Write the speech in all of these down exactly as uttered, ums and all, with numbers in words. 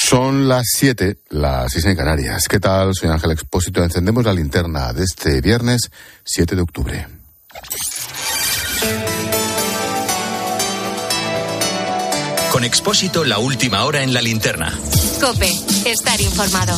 Son las siete, las seis en Canarias. ¿Qué tal? Soy Ángel Expósito. Encendemos la linterna de este viernes siete de octubre. Con Expósito, la última hora en la linterna. COPE, estar informado.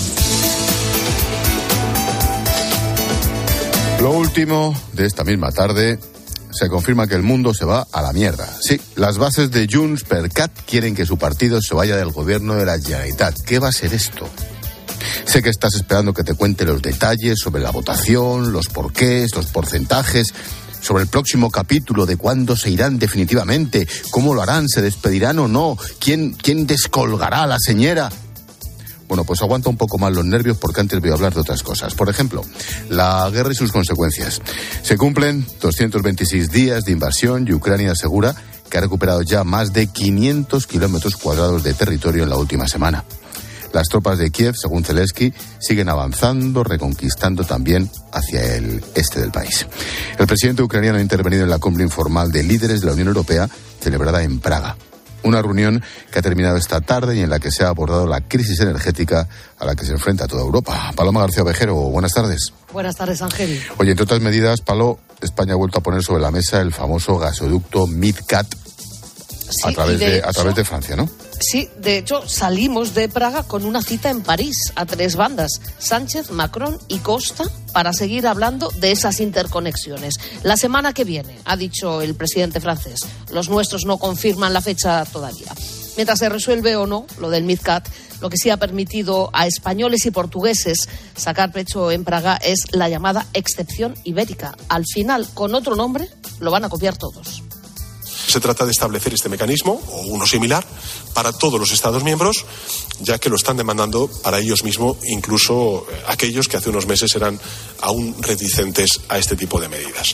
Lo último de esta misma tarde, se confirma que el mundo se va a la mierda. Sí, las bases de Junts per Cat quieren que su partido se vaya del gobierno de la Generalitat. ¿Qué va a ser esto? Sé que estás esperando que te cuente los detalles sobre la votación, los porqués, los porcentajes, sobre el próximo capítulo, de cuándo se irán definitivamente, cómo lo harán, se despedirán o no, quién, quién descolgará a la señora. Bueno, pues aguanta un poco más los nervios porque antes voy a hablar de otras cosas. Por ejemplo, la guerra y sus consecuencias. Se cumplen doscientos veintiséis días de invasión y Ucrania asegura que ha recuperado ya más de quinientos kilómetros cuadrados de territorio en la última semana. Las tropas de Kiev, según Zelensky, siguen avanzando, reconquistando también hacia el este del país. El presidente ucraniano ha intervenido en la cumbre informal de líderes de la Unión Europea, celebrada en Praga. Una reunión que ha terminado esta tarde y en la que se ha abordado la crisis energética a la que se enfrenta toda Europa. Paloma García Ovejero, buenas tardes. Buenas tardes, Ángel. Oye, entre otras medidas, Palo, España ha vuelto a poner sobre la mesa el famoso gasoducto MidCat sí, a través de, de, de hecho, a través de Francia, ¿no? Sí, de hecho, salimos de Praga con una cita en París a tres bandas, Sánchez, Macron y Costa, para seguir hablando de esas interconexiones. La semana que viene, ha dicho el presidente francés. Los nuestros no confirman la fecha todavía. Mientras se resuelve o no lo del MidCat, lo que sí ha permitido a españoles y portugueses sacar pecho en Praga es la llamada excepción ibérica. Al final, con otro nombre, lo van a copiar todos. Se trata de establecer este mecanismo, o uno similar, para todos los Estados miembros, ya que lo están demandando para ellos mismos, incluso aquellos que hace unos meses eran aún reticentes a este tipo de medidas.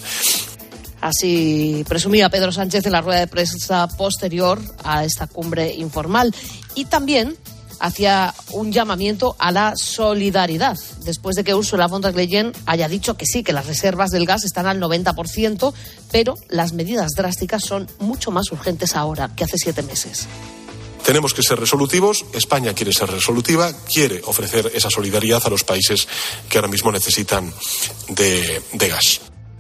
Así presumía Pedro Sánchez en la rueda de prensa posterior a esta cumbre informal. Y también hacía un llamamiento a la solidaridad, después de que Ursula von der Leyen haya dicho que sí, que las reservas del gas están al noventa por ciento, pero las medidas drásticas son mucho más urgentes ahora que hace siete meses. Tenemos que ser resolutivos, España quiere ser resolutiva, quiere ofrecer esa solidaridad a los países que ahora mismo necesitan de, de gas.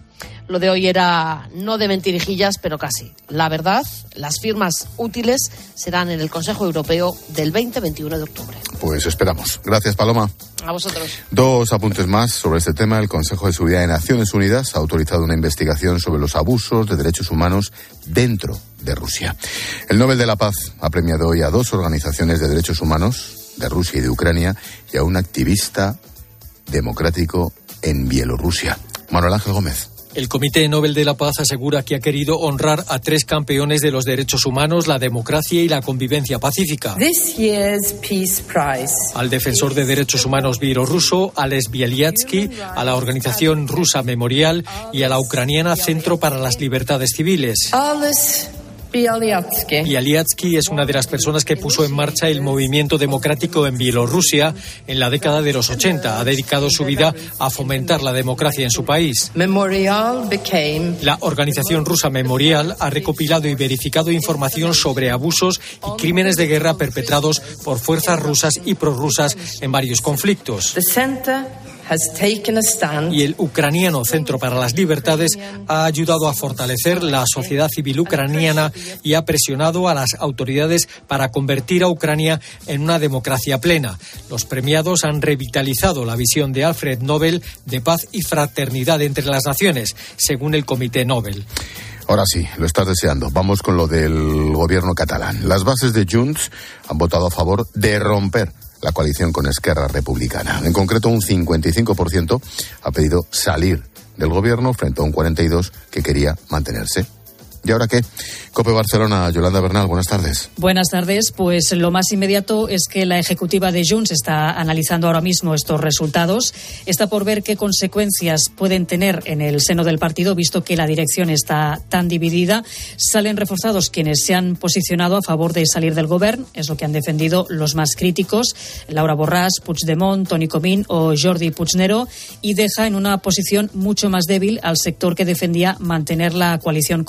Lo de hoy era no de mentirijillas, pero casi. La verdad, las firmas útiles serán en el Consejo Europeo del veinte a veintiuno de octubre. Pues esperamos. Gracias, Paloma. A vosotros. Dos apuntes más sobre este tema. El Consejo de Seguridad de Naciones Unidas ha autorizado una investigación sobre los abusos de derechos humanos dentro de Rusia. El Nobel de la Paz ha premiado hoy a dos organizaciones de derechos humanos de Rusia y de Ucrania y a un activista democrático en Bielorrusia. Manuel Ángel Gómez. El Comité Nobel de la Paz asegura que ha querido honrar a tres campeones de los derechos humanos, la democracia y la convivencia pacífica. This year's Peace Prize. Al defensor de derechos humanos bielorruso, Ales Bialiatsky, a la organización rusa Memorial y a la ucraniana Centro para las Libertades Civiles. Ales Bialiatsky. Bialiatsky es una de las personas que puso en marcha el movimiento democrático en Bielorrusia en la década de los ochenta. Ha dedicado su vida a fomentar la democracia en su país. Memorial became... La organización rusa Memorial ha recopilado y verificado información sobre abusos y crímenes de guerra perpetrados por fuerzas rusas y prorrusas en varios conflictos. The center has taken a stand. Y el ucraniano Centro para las Libertades ha ayudado a fortalecer la sociedad civil ucraniana y ha presionado a las autoridades para convertir a Ucrania en una democracia plena. Los premiados han revitalizado la visión de Alfred Nobel de paz y fraternidad entre las naciones, según el Comité Nobel. Ahora sí, lo estás deseando. Vamos con lo del gobierno catalán. Las bases de Junts han votado a favor de romper la coalición con Esquerra Republicana. En concreto, un cincuenta y cinco por ciento ha pedido salir del gobierno frente a un cuarenta y dos por ciento que quería mantenerse. ¿Y ahora qué? COPE Barcelona, Yolanda Bernal, buenas tardes. Buenas tardes. Pues lo más inmediato es que la ejecutiva de Junts está analizando ahora mismo estos resultados. Está por ver qué consecuencias pueden tener en el seno del partido, visto que la dirección está tan dividida. Salen reforzados quienes se han posicionado a favor de salir del govern, es lo que han defendido los más críticos, Laura Borràs, Puigdemont, Toni Comín o Jordi Puigneró, y deja en una posición mucho más débil al sector que defendía mantener la coalición como hasta ahora.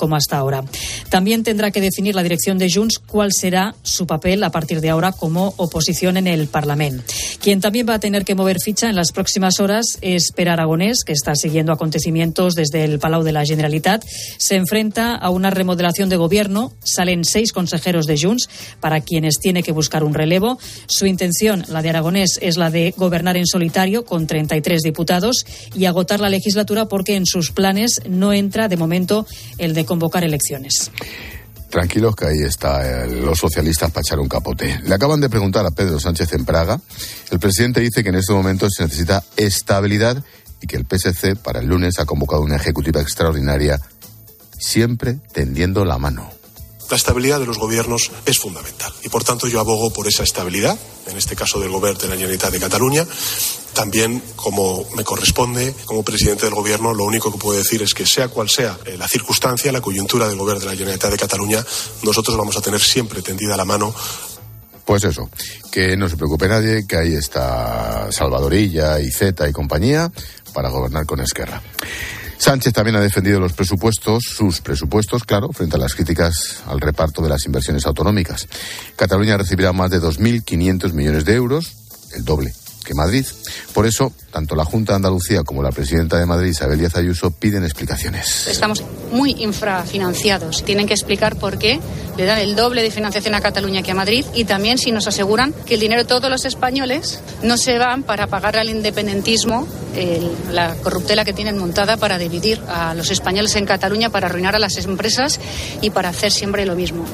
hora. También tendrá que definir la dirección de Junts cuál será su papel a partir de ahora como oposición en el Parlamento. Quien también va a tener que mover ficha en las próximas horas es Pere Aragonès, que está siguiendo acontecimientos desde el Palau de la Generalitat. Se enfrenta a una remodelación de gobierno. Salen seis consejeros de Junts, para quienes tiene que buscar un relevo. Su intención, la de Aragonès, es la de gobernar en solitario con treinta y tres diputados y agotar la legislatura, porque en sus planes no entra de momento el de convocar elecciones. Tranquilos, que ahí está eh, los socialistas para echar un capote. Le acaban de preguntar a Pedro Sánchez en Praga. El presidente dice que en estos momentos se necesita estabilidad y que el P S C para el lunes ha convocado una ejecutiva extraordinaria, siempre tendiendo la mano. La estabilidad de los gobiernos es fundamental y, por tanto, yo abogo por esa estabilidad, en este caso del Govern de la Generalitat de Cataluña. También, como me corresponde, como presidente del Gobierno, lo único que puedo decir es que, sea cual sea eh, la circunstancia, la coyuntura del Govern de la Generalitat de Cataluña, nosotros vamos a tener siempre tendida la mano. Pues eso, que no se preocupe nadie, que ahí está Salvadorilla, Iceta y compañía para gobernar con Esquerra. Sánchez también ha defendido los presupuestos, sus presupuestos, claro, frente a las críticas al reparto de las inversiones autonómicas. Cataluña recibirá más de dos mil quinientos millones de euros, el doble que Madrid. Por eso, tanto la Junta de Andalucía como la presidenta de Madrid, Isabel Díaz Ayuso, piden explicaciones. Estamos muy infrafinanciados. Tienen que explicar por qué le dan el doble de financiación a Cataluña que a Madrid, y también si nos aseguran que el dinero de todos los españoles no se van para pagar al independentismo el, la corruptela que tienen montada para dividir a los españoles en Cataluña, para arruinar a las empresas y para hacer siempre lo mismo.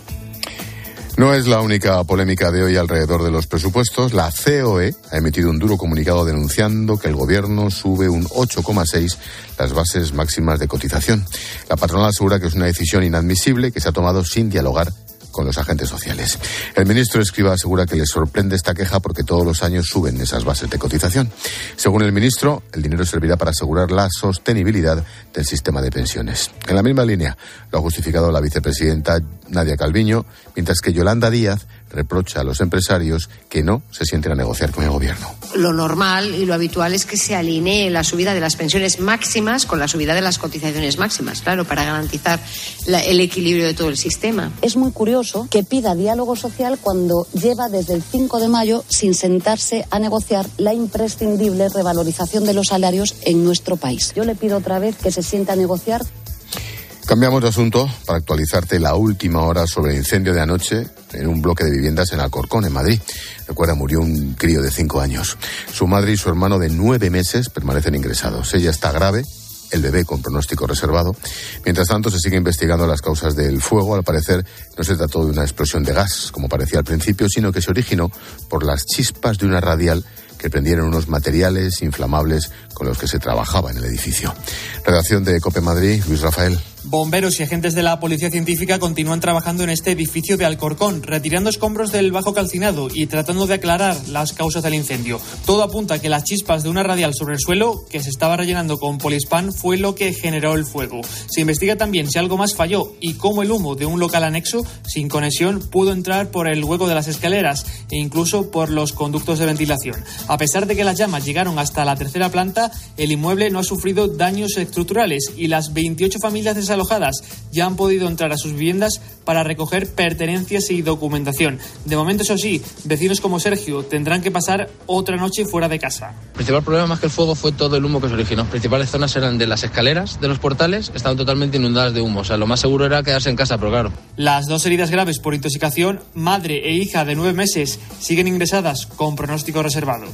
No es la única polémica de hoy alrededor de los presupuestos. La C O E ha emitido un duro comunicado denunciando que el Gobierno sube un ocho coma seis las bases máximas de cotización. La patronal asegura que es una decisión inadmisible que se ha tomado sin dialogar con los agentes sociales. El ministro Escrivá asegura que le sorprende esta queja porque todos los años suben esas bases de cotización. Según el ministro, el dinero servirá para asegurar la sostenibilidad del sistema de pensiones. En la misma línea lo ha justificado la vicepresidenta Nadia Calviño, mientras que Yolanda Díaz reprocha a los empresarios que no se sienten a negociar con el Gobierno. Lo normal y lo habitual es que se alinee la subida de las pensiones máximas con la subida de las cotizaciones máximas, claro, para garantizar la, el equilibrio de todo el sistema. Es muy curioso que pida diálogo social cuando lleva desde el cinco de mayo sin sentarse a negociar la imprescindible revalorización de los salarios en nuestro país. Yo le pido otra vez que se sienta a negociar. Cambiamos de asunto para actualizarte la última hora sobre el incendio de anoche en un bloque de viviendas en Alcorcón, en Madrid. Recuerda, murió un crío de cinco años. Su madre y su hermano de nueve meses permanecen ingresados. Ella está grave, el bebé con pronóstico reservado. Mientras tanto, se sigue investigando las causas del fuego. Al parecer, no se trató de una explosión de gas, como parecía al principio, sino que se originó por las chispas de una radial que prendieron unos materiales inflamables con los que se trabajaba en el edificio. Redacción de COPE Madrid, Luis Rafael. Bomberos y agentes de la Policía Científica continúan trabajando en este edificio de Alcorcón, retirando escombros del bajo calcinado y tratando de aclarar las causas del incendio. Todo apunta a que las chispas de una radial sobre el suelo, que se estaba rellenando con polispán, fue lo que generó el fuego. Se investiga también si algo más falló y cómo el humo de un local anexo, sin conexión, pudo entrar por el hueco de las escaleras e incluso por los conductos de ventilación. A pesar de que las llamas llegaron hasta la tercera planta, el inmueble no ha sufrido daños estructurales y las veintiocho familias desalojadas ya han podido entrar a sus viviendas para recoger pertenencias y documentación. De momento, eso sí, vecinos como Sergio tendrán que pasar otra noche fuera de casa. El principal problema más que el fuego fue todo el humo que se originó. Las principales zonas eran de las escaleras, de los portales, estaban totalmente inundadas de humo. O sea, lo más seguro era quedarse en casa, pero claro. Las dos heridas graves por intoxicación, madre e hija de nueve meses, siguen ingresadas con pronóstico reservado.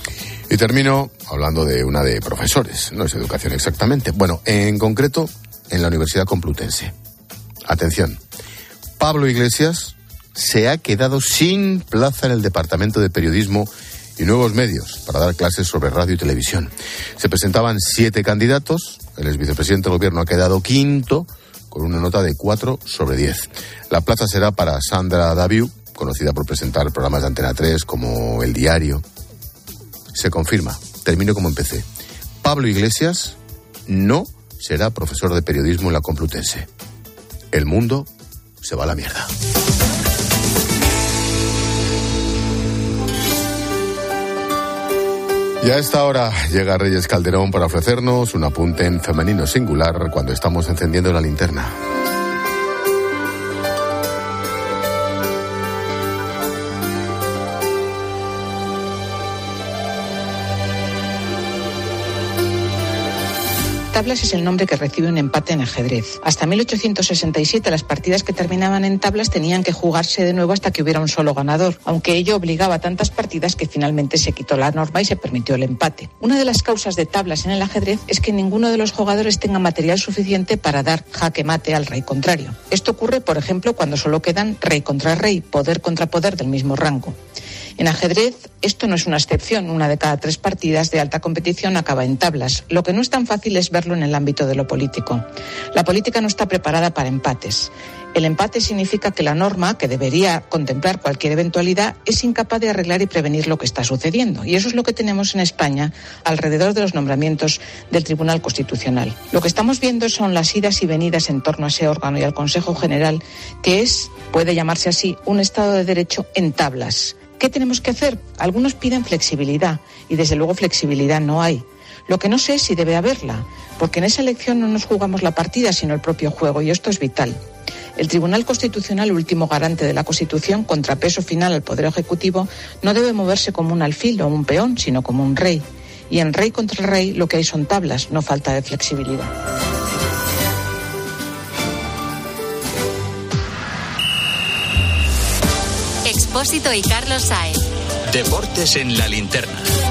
Y termino hablando de una de profesores, no es educación exactamente. Bueno, en concreto, en la Universidad Complutense. Atención, Pablo Iglesias se ha quedado sin plaza en el Departamento de Periodismo y Nuevos Medios para dar clases sobre radio y televisión. Se presentaban siete candidatos, el exvicepresidente del Gobierno ha quedado quinto con una nota de cuatro sobre diez. La plaza será para Sandra Daviu, conocida por presentar programas de Antena tres como El Diario. Se confirma, termino como empecé. Pablo Iglesias no será profesor de periodismo en la Complutense. El mundo se va a la mierda. Y a esta hora llega Reyes Calderón para ofrecernos un apunte en femenino singular cuando estamos encendiendo la linterna. Tablas es el nombre que recibe un empate en ajedrez. Hasta mil ochocientos sesenta y siete las partidas que terminaban en tablas tenían que jugarse de nuevo hasta que hubiera un solo ganador, aunque ello obligaba a tantas partidas que finalmente se quitó la norma y se permitió el empate. Una de las causas de tablas en el ajedrez es que ninguno de los jugadores tenga material suficiente para dar jaque mate al rey contrario. Esto ocurre, por ejemplo, cuando solo quedan rey contra rey, poder contra poder del mismo rango. En ajedrez, esto no es una excepción. Una de cada tres partidas de alta competición acaba en tablas. Lo que no es tan fácil es verlo en el ámbito de lo político. La política no está preparada para empates. El empate significa que la norma, que debería contemplar cualquier eventualidad, es incapaz de arreglar y prevenir lo que está sucediendo. Y eso es lo que tenemos en España alrededor de los nombramientos del Tribunal Constitucional. Lo que estamos viendo son las idas y venidas en torno a ese órgano y al Consejo General, que es, puede llamarse así, un Estado de Derecho en tablas. ¿Qué tenemos que hacer? Algunos piden flexibilidad y desde luego flexibilidad no hay. Lo que no sé es si debe haberla, porque en esa elección no nos jugamos la partida sino el propio juego y esto es vital. El Tribunal Constitucional, último garante de la Constitución, contrapeso final al Poder Ejecutivo, no debe moverse como un alfil o un peón, sino como un rey. Y en rey contra rey lo que hay son tablas, no falta de flexibilidad. Expósito y Carlos Saez. Deportes en la linterna.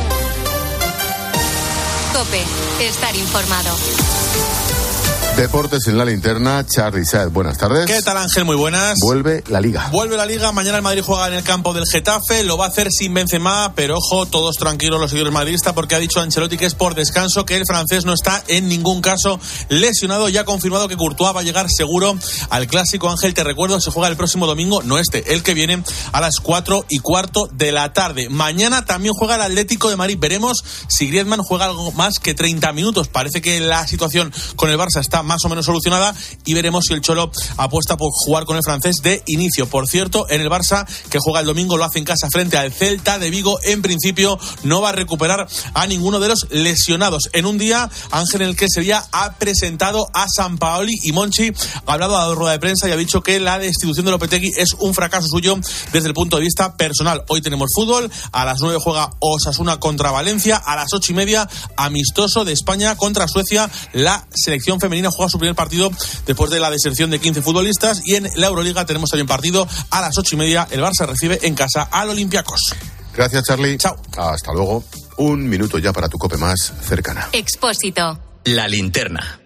COPE. Estar informado. Deportes en la linterna, Charly Saez, buenas tardes. ¿Qué tal, Ángel? Muy buenas. Vuelve la Liga. Vuelve la Liga, mañana el Madrid juega en el campo del Getafe, lo va a hacer sin Benzema, pero ojo, todos tranquilos los seguidores madridistas, porque ha dicho Ancelotti que es por descanso, que el francés no está en ningún caso lesionado, ya ha confirmado que Courtois va a llegar seguro al Clásico. Ángel, te recuerdo, se juega el próximo domingo, no este, el que viene, a las cuatro y cuarto de la tarde. Mañana también juega el Atlético de Madrid, veremos si Griezmann juega algo más que treinta minutos, parece que la situación con el Barça está más o menos solucionada y veremos si el Cholo apuesta por jugar con el francés de inicio. Por cierto, en el Barça, que juega el domingo, lo hace en casa frente al Celta de Vigo, en principio no va a recuperar a ninguno de los lesionados. En un día, Ángel, en el que Sevilla ha presentado a Sampaoli y Monchi ha hablado a la rueda de prensa y ha dicho que la destitución de Lopetegui es un fracaso suyo desde el punto de vista personal. Hoy tenemos fútbol, a las nueve juega Osasuna contra Valencia, a las ocho y media amistoso de España contra Suecia. La selección femenina juega su primer partido después de la deserción de quince futbolistas, y en la Euroliga tenemos también partido a las ocho y media. El Barça recibe en casa al Olympiacos. Gracias, Charly. Chao. Hasta luego. Un minuto ya para tu COPE más cercana. Expósito. La linterna.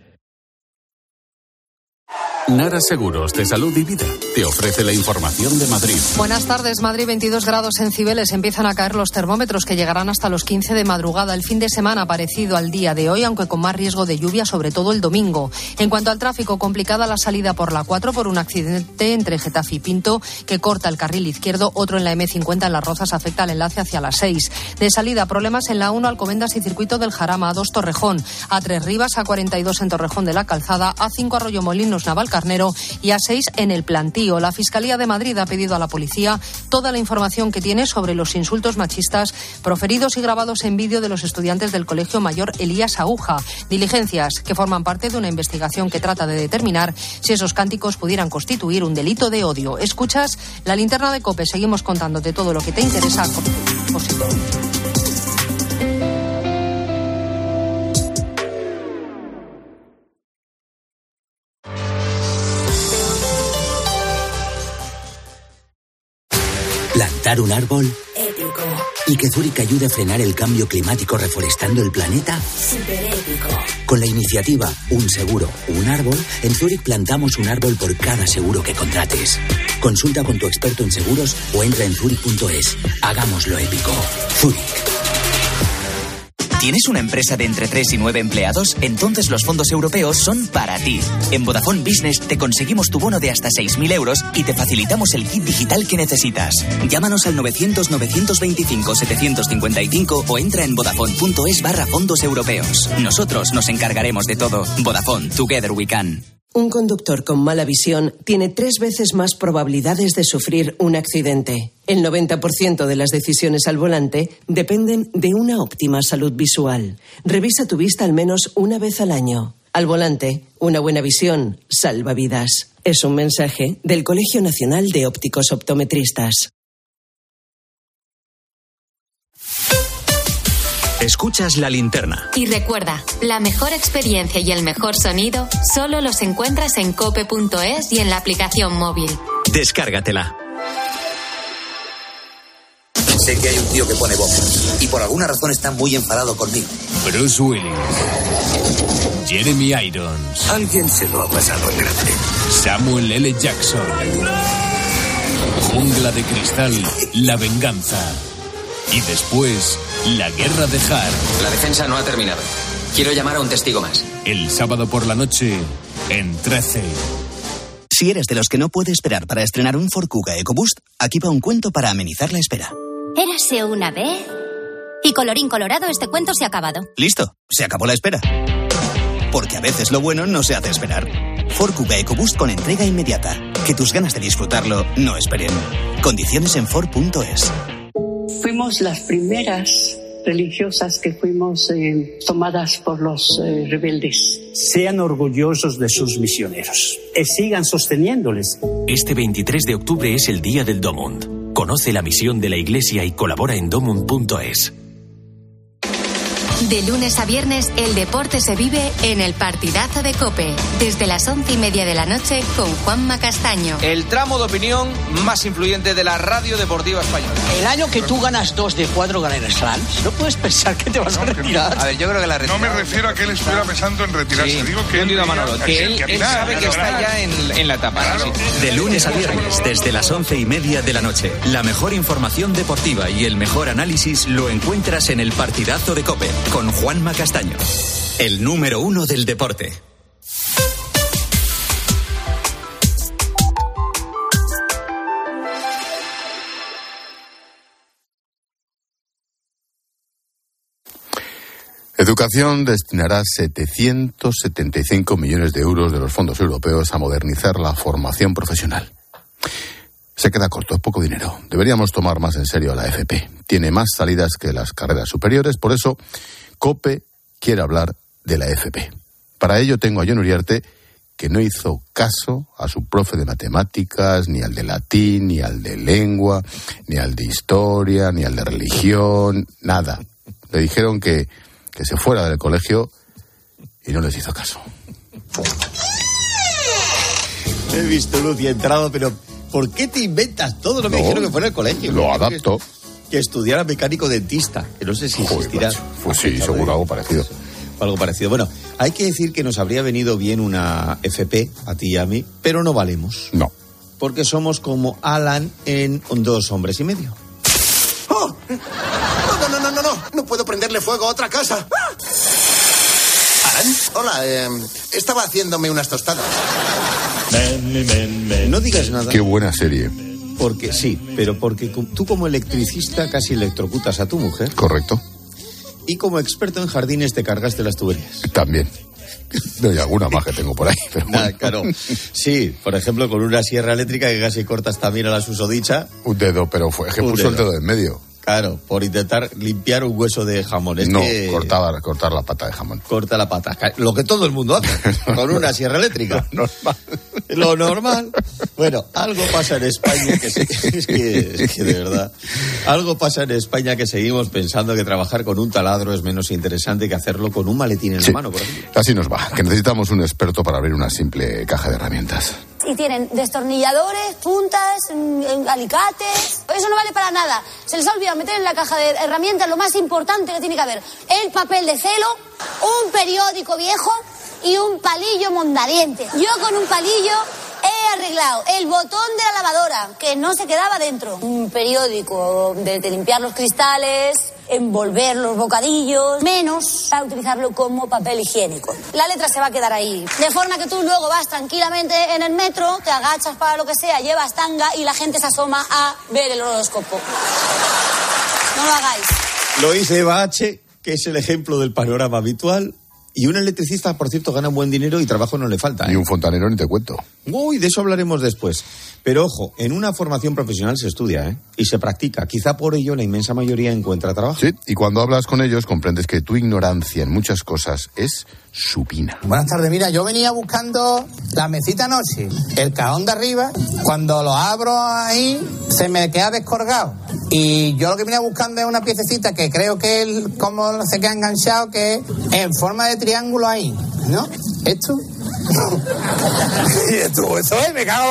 Nara Seguros de Salud y Vida te ofrece la información de Madrid. Buenas tardes. Madrid, veintidós grados en Cibeles. Empiezan a caer los termómetros, que llegarán hasta los quince de madrugada. El fin de semana parecido al día de hoy, aunque con más riesgo de lluvia, sobre todo el domingo. En cuanto al tráfico, complicada la salida por la cuatro por un accidente entre Getafe y Pinto que corta el carril izquierdo. Otro en la eme cincuenta en Las Rozas afecta el enlace hacia las seis. De salida, problemas en la uno, Alcobendas y Circuito del Jarama. A dos, Torrejón. A tres, Rivas. A cuarenta y dos en Torrejón de la Calzada. A cinco, Arroyomolinos, Navalcarnero. Y a seis en el Plantío. La Fiscalía de Madrid ha pedido a la policía toda la información que tiene sobre los insultos machistas proferidos y grabados en vídeo de los estudiantes del Colegio Mayor Elías Aúja. Diligencias que forman parte de una investigación que trata de determinar si esos cánticos pudieran constituir un delito de odio. Escuchas la linterna de COPE. Seguimos contándote todo lo que te interesa. ¿Plantar un árbol? Épico. ¿Y que Zurich ayude a frenar el cambio climático reforestando el planeta? Súper épico. Con la iniciativa Un Seguro, Un Árbol, en Zurich plantamos un árbol por cada seguro que contrates. Consulta con tu experto en seguros o entra en zurich punto es. Hagámoslo épico. Zurich. ¿Tienes una empresa de entre tres y nueve empleados? Entonces los fondos europeos son para ti. En Vodafone Business te conseguimos tu bono de hasta seis mil euros y te facilitamos el kit digital que necesitas. Llámanos al novecientos, novecientos veinticinco, setecientos cincuenta y cinco o entra en vodafone punto es barra fondos europeos. Nosotros nos encargaremos de todo. Vodafone, together we can. Un conductor con mala visión tiene tres veces más probabilidades de sufrir un accidente. El noventa por ciento de las decisiones al volante dependen de una óptima salud visual. Revisa tu vista al menos una vez al año. Al volante, una buena visión salva vidas. Es un mensaje del Colegio Nacional de Ópticos Optometristas. Escuchas La Linterna. Y recuerda, la mejor experiencia y el mejor sonido solo los encuentras en cope punto es y en la aplicación móvil. Descárgatela. Sé que hay un tío que pone bombas y por alguna razón está muy enfadado conmigo. Bruce Willis, Jeremy Irons, Alguien se lo ha pasado en grande. Samuel L. Jackson, Jungla de Cristal, La Venganza y después La Guerra de Har. La defensa no ha terminado. Quiero llamar a un testigo más. El sábado por la noche en trece. Si eres de los que no puede esperar para estrenar un Ford Kuga EcoBoost, aquí va un cuento para amenizar la espera. Érase una vez... Y colorín colorado, este cuento se ha acabado. Listo, se acabó la espera. Porque a veces lo bueno no se hace esperar. Ford Kuga EcoBoost con entrega inmediata. Que tus ganas de disfrutarlo no esperen. Condiciones en Ford punto es. Fuimos las primeras religiosas que fuimos eh, tomadas por los eh, rebeldes. Sean orgullosos de sus misioneros y sigan sosteniéndoles. Este veintitrés de octubre es el Día del Domund. Conoce la misión de la Iglesia y colabora en domund punto es. De lunes a viernes, el deporte se vive en el partidazo de COPE. Desde las once y media de la noche con Juanma Castaño. El tramo de opinión más influyente de la radio deportiva española. El año que tú ganas dos de cuatro Grand Slams, no puedes pensar que te vas no, a retirar. No. A ver, yo creo que la retirada... No me refiero a que él estuviera pensando en retirarse. Sí, Digo que él, a Manolo, que él, él sabe que está ya en, en la etapa. Claro. Sí. De lunes a viernes, desde las once y media de la noche. La mejor información deportiva y el mejor análisis lo encuentras en el partidazo de COPE con Juanma Castaño. El número uno del deporte. Educación destinará setecientos setenta y cinco millones de euros de los fondos europeos a modernizar la formación profesional. Se queda corto, es poco dinero. Deberíamos tomar más en serio a la F P. Tiene más salidas que las carreras superiores, por eso COPE quiere hablar de la F P. Para ello tengo a Jon Uriarte, que no hizo caso a su profe de matemáticas, ni al de latín, ni al de lengua, ni al de historia, ni al de religión, nada. Le dijeron que, que se fuera del colegio y no les hizo caso. He visto luz y he entrado, pero ¿por qué te inventas todo lo que no, dijeron que fuera al colegio? Lo adapto. Que estudiara mecánico dentista, que no sé si existirá. Pues sí, seguro algo parecido. Algo parecido. Bueno, hay que decir que nos habría venido bien una F P, a ti y a mí, pero no valemos. No. Porque somos como Alan en Dos hombres y medio. ¡Oh! No, no, no, no, no, no puedo prenderle fuego a otra casa. ¡Ah! Alan, hola, eh, estaba haciéndome unas tostadas. No digas nada. Qué buena serie. Porque sí, pero porque tú como electricista casi electrocutas a tu mujer. Correcto. Y como experto en jardines te cargaste las tuberías. También. No, hay alguna más que tengo por ahí. Pero bueno. Nada, claro. Sí, por ejemplo, con una sierra eléctrica que casi cortas también a la susodicha. Un dedo, pero fue que puso dedo. el dedo en medio. Claro, por intentar limpiar un hueso de jamón. Es no, que... cortar, cortar la pata de jamón. Corta la pata. Lo que todo el mundo hace, con una sierra eléctrica. Lo normal. Lo normal. Bueno, algo pasa en España que, se... es que es que de verdad, algo pasa en España que seguimos pensando que trabajar con un taladro es menos interesante que hacerlo con un maletín en sí, la mano, por ejemplo. Así nos va, que necesitamos un experto para abrir una simple caja de herramientas. Y tienen destornilladores, puntas, alicates. Eso no vale para nada. Se les ha olvidado meter en la caja de herramientas lo más importante que tiene que haber: el papel de celo, un periódico viejo y un palillo mondadiente. Yo con un palillo he arreglado el botón de la lavadora, que no se quedaba dentro. Un periódico de, de limpiar los cristales, envolver los bocadillos, menos a utilizarlo como papel higiénico. La letra se va a quedar ahí. De forma que tú luego vas tranquilamente en el metro, te agachas para lo que sea, llevas tanga y la gente se asoma a ver el horóscopo. No lo hagáis. Lo hice Eva H., que es el ejemplo del panorama habitual. Y un electricista, por cierto, gana un buen dinero y trabajo no le falta. ¿eh? Y un fontanero ni te cuento. Uy, de eso hablaremos después. Pero ojo, en una formación profesional se estudia, ¿eh? Y se practica. Quizá por ello la inmensa mayoría encuentra trabajo. Sí, y cuando hablas con ellos comprendes que tu ignorancia en muchas cosas es supina. Buenas tardes, mira, yo venía buscando la mesita noche, el cajón de arriba, cuando lo abro ahí se me queda descolgado. Y yo lo que venía buscando es una piececita que creo que él, como se queda enganchado, que es en forma de triángulo ahí, ¿no? ¿Esto? esto, esto es, me cago.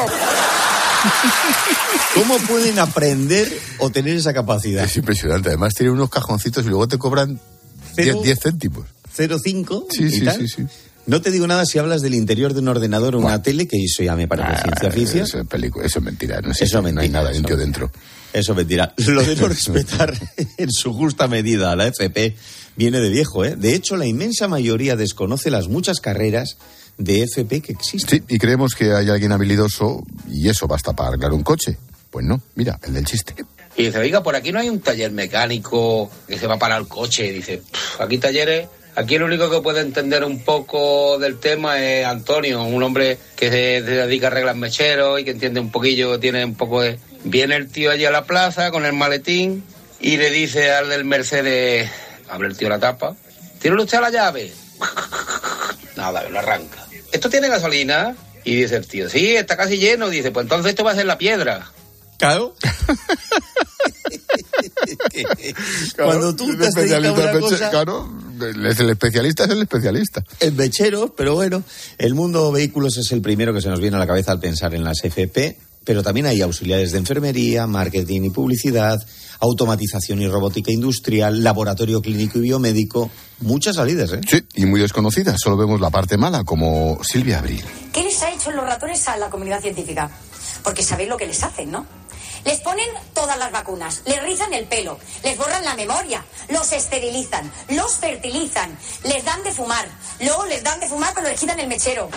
¿Cómo pueden aprender o tener esa capacidad? Es impresionante. Además tienen unos cajoncitos y luego te cobran diez céntimos. ¿cero coma cinco? Sí, sí, sí, sí. No te digo nada si hablas del interior de un ordenador o una bueno, tele, que eso ya me parece ah, ciencia ficción. Eso es película, eso es mentira. No, sé, eso no mentira, hay nada eso, limpio dentro. Eso es mentira. Lo de no respetar en su justa medida a la F P viene de viejo, ¿eh? De hecho, la inmensa mayoría desconoce las muchas carreras de F P que existen. Sí, y creemos que hay alguien habilidoso y eso basta para arreglar un coche. Pues no, mira, el del chiste. Y dice, oiga, por aquí no hay un taller mecánico que se va a parar el coche. Y dice, aquí talleres... Aquí el único que puede entender un poco del tema es Antonio, un hombre que se, se dedica a arreglar mecheros y que entiende un poquillo, tiene un poco de... Viene el tío allí a la plaza con el maletín y le dice al del Mercedes, abre el tío la tapa, ¿tiene usted la llave? Nada, lo arranca. ¿Esto tiene gasolina? Y dice el tío, sí, está casi lleno. Dice, pues entonces esto va a ser la piedra. Claro. Cuando tú te has dedicado a una cosa... Claro, el especialista es el especialista. En mecheros, pero bueno, el mundo vehículos es el primero que se nos viene a la cabeza al pensar en las F P, pero también hay auxiliares de enfermería, marketing y publicidad, automatización y robótica industrial, laboratorio clínico y biomédico, muchas salidas, ¿eh? Sí, y muy desconocidas, solo vemos la parte mala, como Silvia Abril. ¿Qué les ha hecho los ratones a la comunidad científica? Porque sabéis lo que les hacen, ¿no? Les ponen todas las vacunas, les rizan el pelo, les borran la memoria, los esterilizan, los fertilizan, les dan de fumar, luego les dan de fumar pero les quitan el mechero.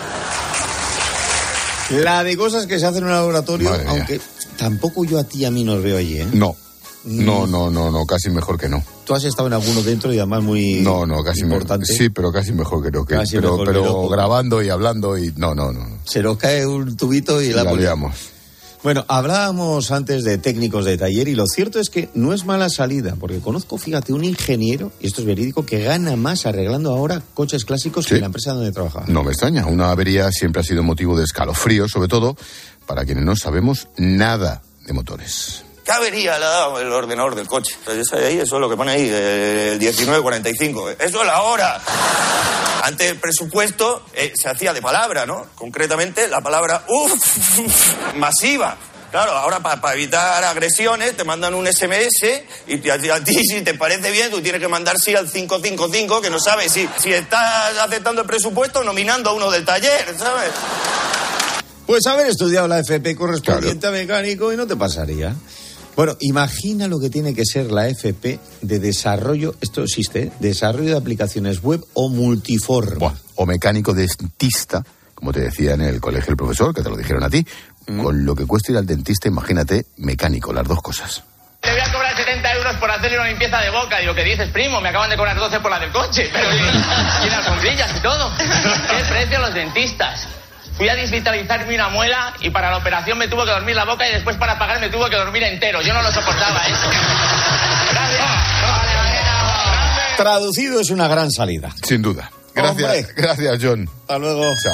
La de cosas que se hacen en un laboratorio, aunque tampoco yo a ti y a mí nos veo allí, ¿eh? No. No, no, no, no, casi mejor que no. Tú has estado en alguno dentro y además muy no, no, casi importante. Me, sí, pero casi mejor que no. Que, casi pero mejor pero que no. Grabando y hablando y no, no, no. Se nos cae un tubito y, y la, la liamos. Bueno, hablábamos antes de técnicos de taller y lo cierto es que no es mala salida, porque conozco, fíjate, un ingeniero, y esto es verídico, que gana más arreglando ahora coches clásicos ¿sí? que en la empresa donde trabaja. No me extraña, una avería siempre ha sido motivo de escalofrío, sobre todo para quienes no sabemos nada de motores. ¿Qué avería le ha dado el ordenador del coche? Pues eso, ahí, eso es lo que pone ahí, el diecinueve cuarenta y cinco. ¡Eso es la hora! Antes el presupuesto eh, se hacía de palabra, ¿no? Concretamente la palabra uff, masiva. Claro, ahora para pa evitar agresiones te mandan un ese eme ese y a, a ti si te parece bien tú tienes que mandar sí al cinco cinco cinco que no sabes si, si estás aceptando el presupuesto nominando a uno del taller, ¿sabes? Pues haber estudiado la F P correspondiente claro. a mecánico y no te pasaría. Bueno, imagina lo que tiene que ser la F P de desarrollo, esto existe, ¿eh? Desarrollo de aplicaciones web o multiforme. Buah, o mecánico dentista, como te decía en el colegio el profesor, que te lo dijeron a ti, mm. con lo que cuesta ir al dentista, imagínate, mecánico, las dos cosas. Te voy a cobrar setenta euros por hacerle una limpieza de boca. Digo, ¿qué dices, primo? Me acaban de cobrar doce por la del coche. Pero y, y las sombrillas y todo. ¿Qué precio los dentistas? Fui a desvitalizarme una muela y para la operación me tuvo que dormir la boca y después para pagar me tuvo que dormir entero. Yo no lo soportaba eso. Gracias. Traducido es una gran salida. Sin duda. Gracias, Hombre. gracias John. Hasta luego. Chao.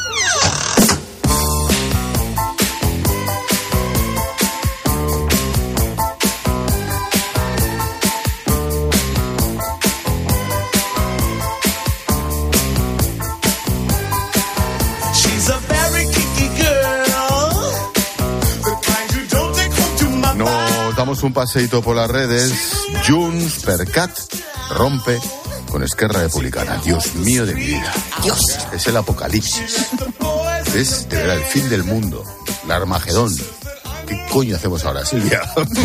Damos un paseíto por las redes. Junts per Cat rompe con Esquerra Republicana. Dios mío de mi vida. Dios. Es el apocalipsis. Es de verdad el fin del mundo. El Armagedón. ¿Qué coño hacemos ahora, Silvia?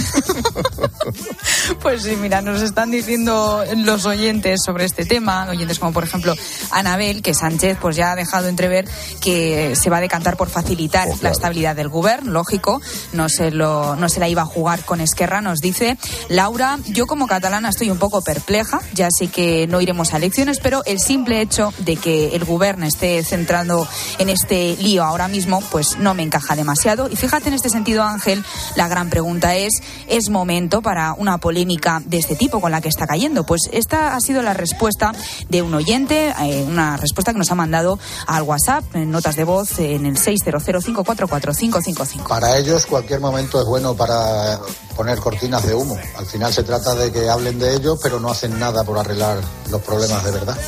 Pues sí, mira, nos están diciendo los oyentes sobre este tema, oyentes como por ejemplo Anabel, que Sánchez pues ya ha dejado entrever que se va a decantar por facilitar oh, claro. la estabilidad del gobierno, lógico, no se lo no se la iba a jugar con Esquerra, nos dice Laura. Yo como catalana estoy un poco perpleja, ya sé que no iremos a elecciones, pero el simple hecho de que el gobierno esté centrando en este lío ahora mismo, pues no me encaja demasiado. Y fíjate, en este sentido, Ángel, la gran pregunta es, ¿es momento para una política polémica de este tipo con la que está cayendo? Pues esta ha sido la respuesta de un oyente, eh, una respuesta que nos ha mandado al WhatsApp, en notas de voz, en el seis cero cero cinco cuatro cuatro cinco cinco cinco. Para ellos cualquier momento es bueno para poner cortinas de humo. Al final se trata de que hablen de ello, pero no hacen nada por arreglar los problemas de verdad.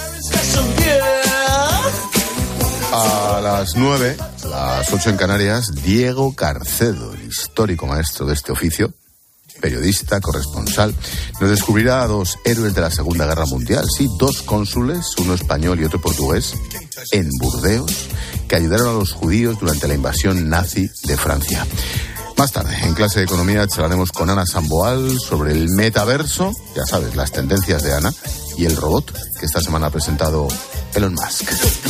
A las nueve, las ocho en Canarias, Diego Carcedo, el histórico maestro de este oficio, periodista, corresponsal, nos descubrirá a dos héroes de la Segunda Guerra Mundial, sí, dos cónsules, uno español y otro portugués, en Burdeos, que ayudaron a los judíos durante la invasión nazi de Francia. Más tarde, en clase de economía, charlaremos con Ana Samboal sobre el metaverso, ya sabes, las tendencias de Ana, y el robot que esta semana ha presentado Elon Musk.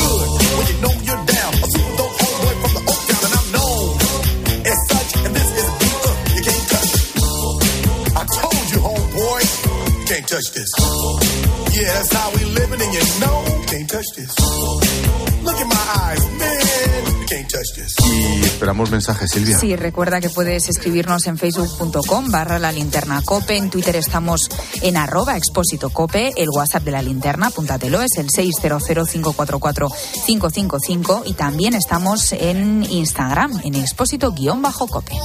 Y esperamos mensajes, Silvia. Sí, recuerda que puedes escribirnos en facebook punto com barra la linterna cope. En Twitter estamos en arroba expósito cope. El WhatsApp de la linterna, apúntatelo, es el seis cero cero cinco cuatro cuatro cinco cinco cinco. Y también estamos en Instagram, en expósito guión bajo cope.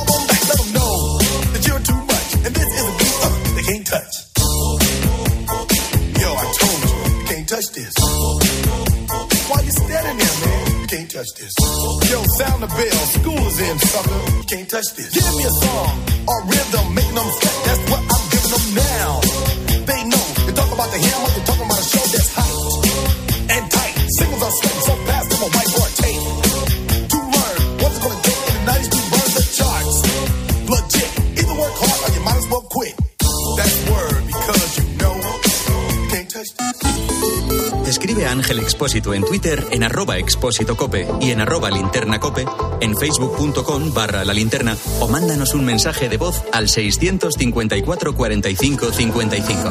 Can't touch this. Yo, sound the bell. School is in, sucker. You can't touch this. Give me a song or rhythm, making them sweat. That's what I'm giving them now. They know. You talk about the hammer, you're talking about a show that's hyped and tight. Singles are sweating so fast, I'm a whiteboard tape. To learn what's it gonna take in the nineties to burn the charts. Legit. Either work hard or you might as well quit. That's word because you know. Can't touch this. Escribe a Ángel Expósito en Twitter en arroba expósito cope y en arroba linterna cope, en facebook punto com barra la linterna, o mándanos un mensaje de voz al seiscientos cincuenta y cuatro cuarenta y cinco cincuenta y cinco.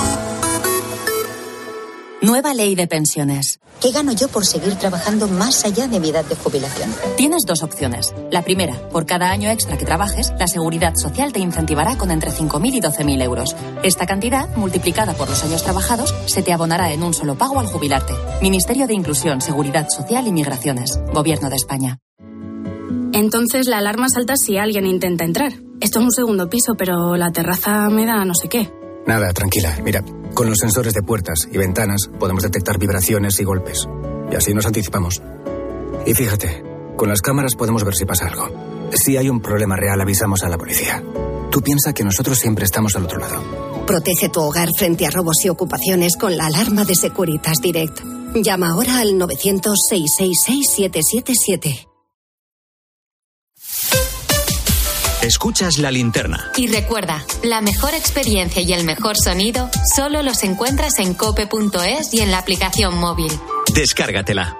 Nueva ley de pensiones. ¿Qué gano yo por seguir trabajando más allá de mi edad de jubilación? Tienes dos opciones. La primera, por cada año extra que trabajes, la Seguridad Social te incentivará con entre cinco mil y doce mil euros. Esta cantidad, multiplicada por los años trabajados, se te abonará en un solo pago al jubilarte. Ministerio de Inclusión, Seguridad Social y Migraciones. Gobierno de España. Entonces la alarma salta si alguien intenta entrar. Esto es un segundo piso, pero la terraza me da no sé qué. Nada, tranquila. Mira, con los sensores de puertas y ventanas podemos detectar vibraciones y golpes. Y así nos anticipamos. Y fíjate, con las cámaras podemos ver si pasa algo. Si hay un problema real, avisamos a la policía. Tú piensa que nosotros siempre estamos al otro lado. Protege tu hogar frente a robos y ocupaciones con la alarma de Securitas Direct. Llama ahora al novecientos, seiscientos sesenta y seis, siete siete siete. Escuchas La Linterna. Y recuerda, la mejor experiencia y el mejor sonido solo los encuentras en cope punto es y en la aplicación móvil. Descárgatela.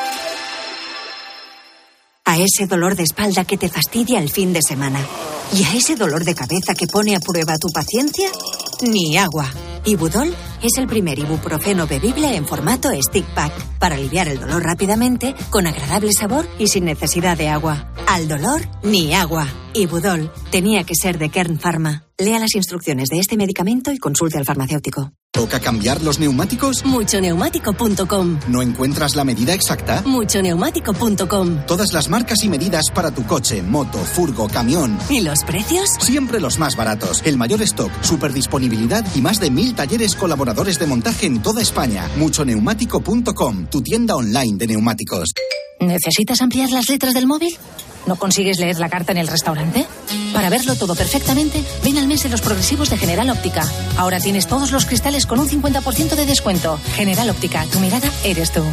A ese dolor de espalda que te fastidia el fin de semana y a ese dolor de cabeza que pone a prueba tu paciencia, ni agua. Ibudol es el primer ibuprofeno bebible en formato stick pack para aliviar el dolor rápidamente, con agradable sabor y sin necesidad de agua. Al dolor, ni agua. Ibudol tenía que ser de Kern Pharma. Lea las instrucciones de este medicamento y consulte al farmacéutico. ¿Toca cambiar los neumáticos? mucho neumático punto com. ¿No encuentras la medida exacta? mucho neumático punto com. Todas las marcas y medidas para tu coche, moto, furgo, camión. ¿Y los precios? Siempre los más baratos. El mayor stock, superdisponibilidad y más de mil talleres colaboradores de montaje en toda España. mucho neumático punto com, tu tienda online de neumáticos. ¿Necesitas ampliar las letras del móvil? ¿No consigues leer la carta en el restaurante? Para verlo todo perfectamente, ven al mes de los progresivos de General Óptica. Ahora tienes todos los cristales con un cincuenta por ciento de descuento. General Óptica, tu mirada eres tú.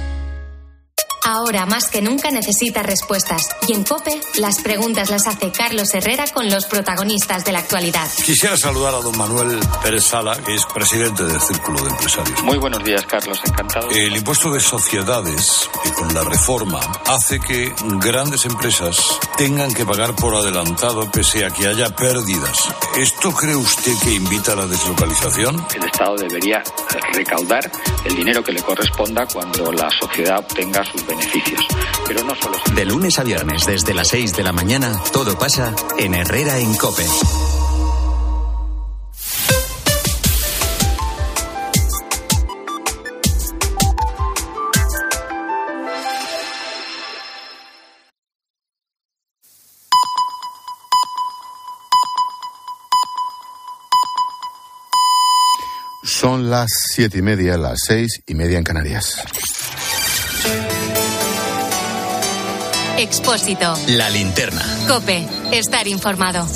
Ahora más que nunca necesitas respuestas. Y en COPE, las preguntas las hace Carlos Herrera con los protagonistas de la actualidad. Quisiera saludar a don Manuel Pérez Sala, que es presidente del Círculo de Empresarios. Muy buenos días, Carlos, encantado. El impuesto de sociedades, que con la reforma hace que grandes empresas tengan que pagar por adelantado pese a que haya pérdidas. ¿Esto cree usted que invita a la deslocalización? El Estado debería recaudar el dinero que le corresponda cuando la sociedad obtenga sus beneficios. Pero no solo... De lunes a viernes, desde las seis de la mañana, todo pasa en Herrera en COPE. Son las siete y media, las seis y media en Canarias. Expósito. La linterna. COPE. Estar informado.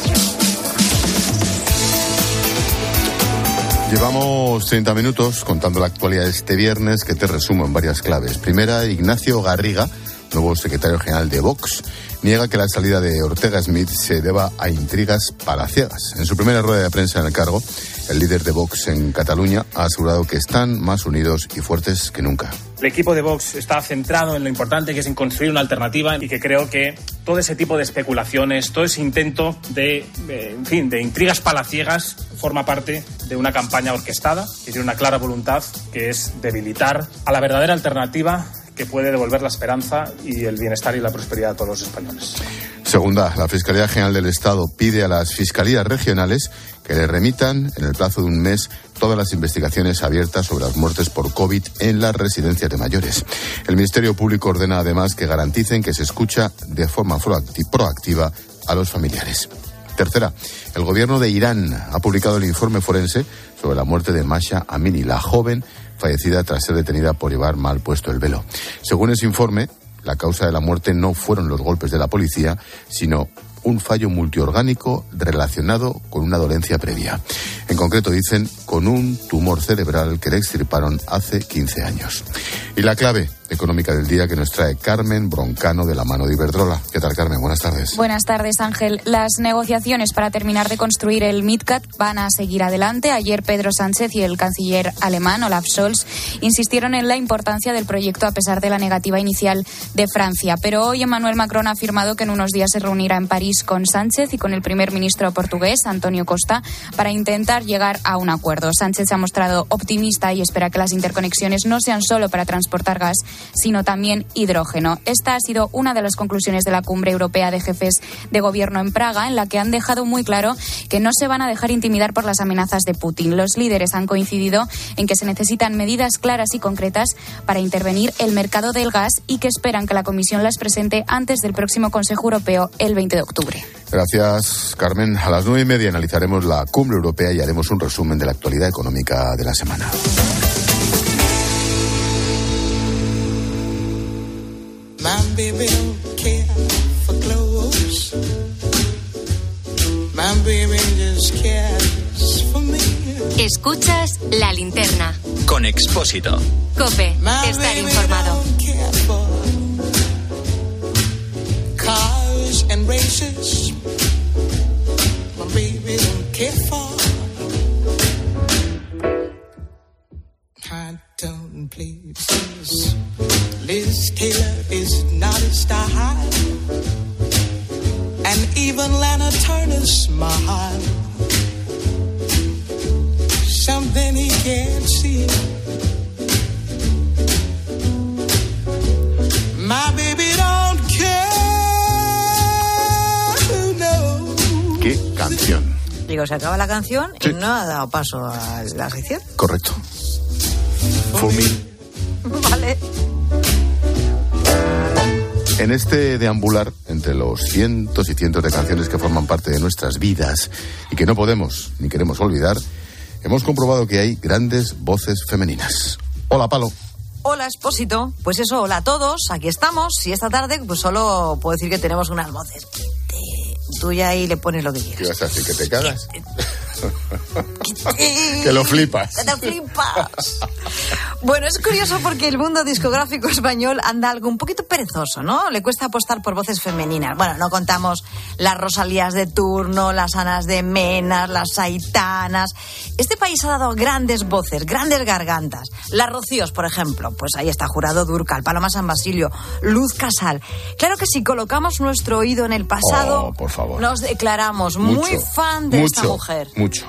Llevamos treinta minutos contando la actualidad de este viernes, que te resumo en varias claves. Primera, Ignacio Garriga, nuevo secretario general de Vox, niega que la salida de Ortega Smith se deba a intrigas palaciegas. En su primera rueda de prensa en el cargo, el líder de Vox en Cataluña ha asegurado que están más unidos y fuertes que nunca. El equipo de Vox está centrado en lo importante que es en construir una alternativa y que creo que todo ese tipo de especulaciones, todo ese intento de, de, en fin, de intrigas palaciegas forma parte de una campaña orquestada que tiene una clara voluntad, que es debilitar a la verdadera alternativa que puede devolver la esperanza y el bienestar y la prosperidad a todos los españoles. Segunda, la Fiscalía General del Estado pide a las fiscalías regionales que le remitan en el plazo de un mes todas las investigaciones abiertas sobre las muertes por COVID en las residencias de mayores. El Ministerio Público ordena además que garanticen que se escucha de forma proactiva a los familiares. Tercera, el gobierno de Irán ha publicado el informe forense sobre la muerte de Masha Amini, la joven fallecida tras ser detenida por llevar mal puesto el velo. Según ese informe, la causa de la muerte no fueron los golpes de la policía, sino un fallo multiorgánico relacionado con una dolencia previa. En concreto, dicen, con un tumor cerebral que le extirparon hace quince años. Y la clave económica del día que nos trae Carmen Broncano de la mano de Iberdrola. ¿Qué tal, Carmen? Buenas tardes. Buenas tardes, Ángel. Las negociaciones para terminar de construir el MidCat van a seguir adelante. Ayer Pedro Sánchez y el canciller alemán Olaf Scholz insistieron en la importancia del proyecto a pesar de la negativa inicial de Francia. Pero hoy Emmanuel Macron ha afirmado que en unos días se reunirá en París con Sánchez y con el primer ministro portugués, António Costa, para intentar llegar a un acuerdo. Sánchez se ha mostrado optimista y espera que las interconexiones no sean solo para transportar gas, sino también hidrógeno. Esta ha sido una de las conclusiones de la Cumbre Europea de Jefes de Gobierno en Praga, en la que han dejado muy claro que no se van a dejar intimidar por las amenazas de Putin. Los líderes han coincidido en que se necesitan medidas claras y concretas para intervenir el mercado del gas y que esperan que la Comisión las presente antes del próximo Consejo Europeo el veinte de octubre. Gracias, Carmen. A las nueve y media analizaremos la Cumbre Europea y haremos un resumen de la actualidad económica de la semana. My baby don't care for clothes. My baby just cares for me. Escuchas La Linterna. Con Expósito. COPE. Estar informado. Cars and races. My baby don't care for. I don't please. Liz Taylor is not a star, and even Lana Turner's smile. Something he can't see. My baby don't care, no. ¿Qué canción? Digo, se acaba la canción sí. Y no ha dado paso a la sección. Correcto. For me. Vale. En este deambular entre los cientos y cientos de canciones que forman parte de nuestras vidas y que no podemos ni queremos olvidar, hemos comprobado que hay grandes voces femeninas. Hola, Palo. Hola, Expósito. Pues eso, hola a todos, aquí estamos. Y esta tarde pues solo puedo decir que tenemos unas voces. Te... Tú ya ahí le pones lo que quieras. ¿Qué vas a decir? ¿Que te cagas? Que lo flipas. Que te flipas. Bueno, es curioso porque el mundo discográfico español anda algo un poquito perezoso, ¿no? Le cuesta apostar por voces femeninas. Bueno, no contamos las Rosalías de turno, las Anas de Menas, las Aitanas. Este país ha dado grandes voces, grandes gargantas. Las Rocíos, por ejemplo. Pues ahí está Jurado Dúrcal, Paloma San Basilio, Luz Casal. Claro que si colocamos nuestro oído en el pasado, oh, por favor, nos declaramos mucho, muy fan de mucho, esta mujer. Mucho.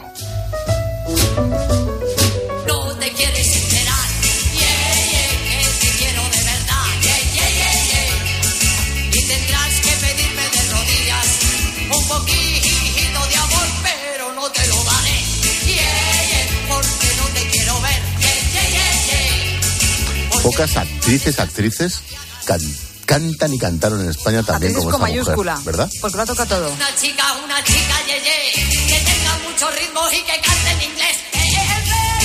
No te quieres enterar, yeah, yeah, que te quiero de verdad, yeah, yeah, yeah, yeah. Y tendrás que pedirme de rodillas un poquito de amor, pero no te lo daré, yeah, yeah, porque no te quiero ver, yeah, yeah, yeah, yeah. Pocas actrices, actrices can, cantan y cantaron en España también actrices como con esta mayúscula, mujer, ¿verdad? Pues lo toca todo. Una chica, una chica, yeah, yeah, que tenga mucho ritmo y que cante en inglés. Eh, eh, eh.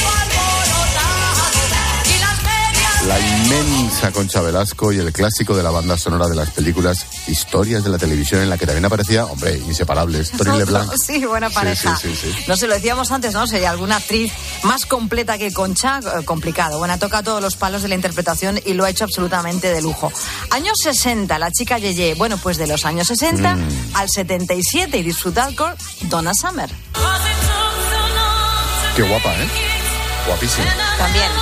a Concha Velasco y el clásico de la banda sonora de las películas Historias de la televisión, en la que también aparecía, hombre, inseparables, Tony LeBlanc. Sí, buena pareja. Sí, sí, sí, sí. No sé, lo decíamos antes, ¿no? Sería alguna actriz más completa que Concha, eh, complicado. Bueno, toca todos los palos de la interpretación y lo ha hecho absolutamente de lujo. Años sesenta, la chica Yeye. Bueno, pues de los años sesenta mm. al setenta y siete, y disfrutad con Donna Summer. Qué guapa, ¿eh? Guapísima. También.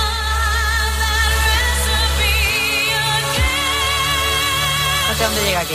No sé dónde llega aquí.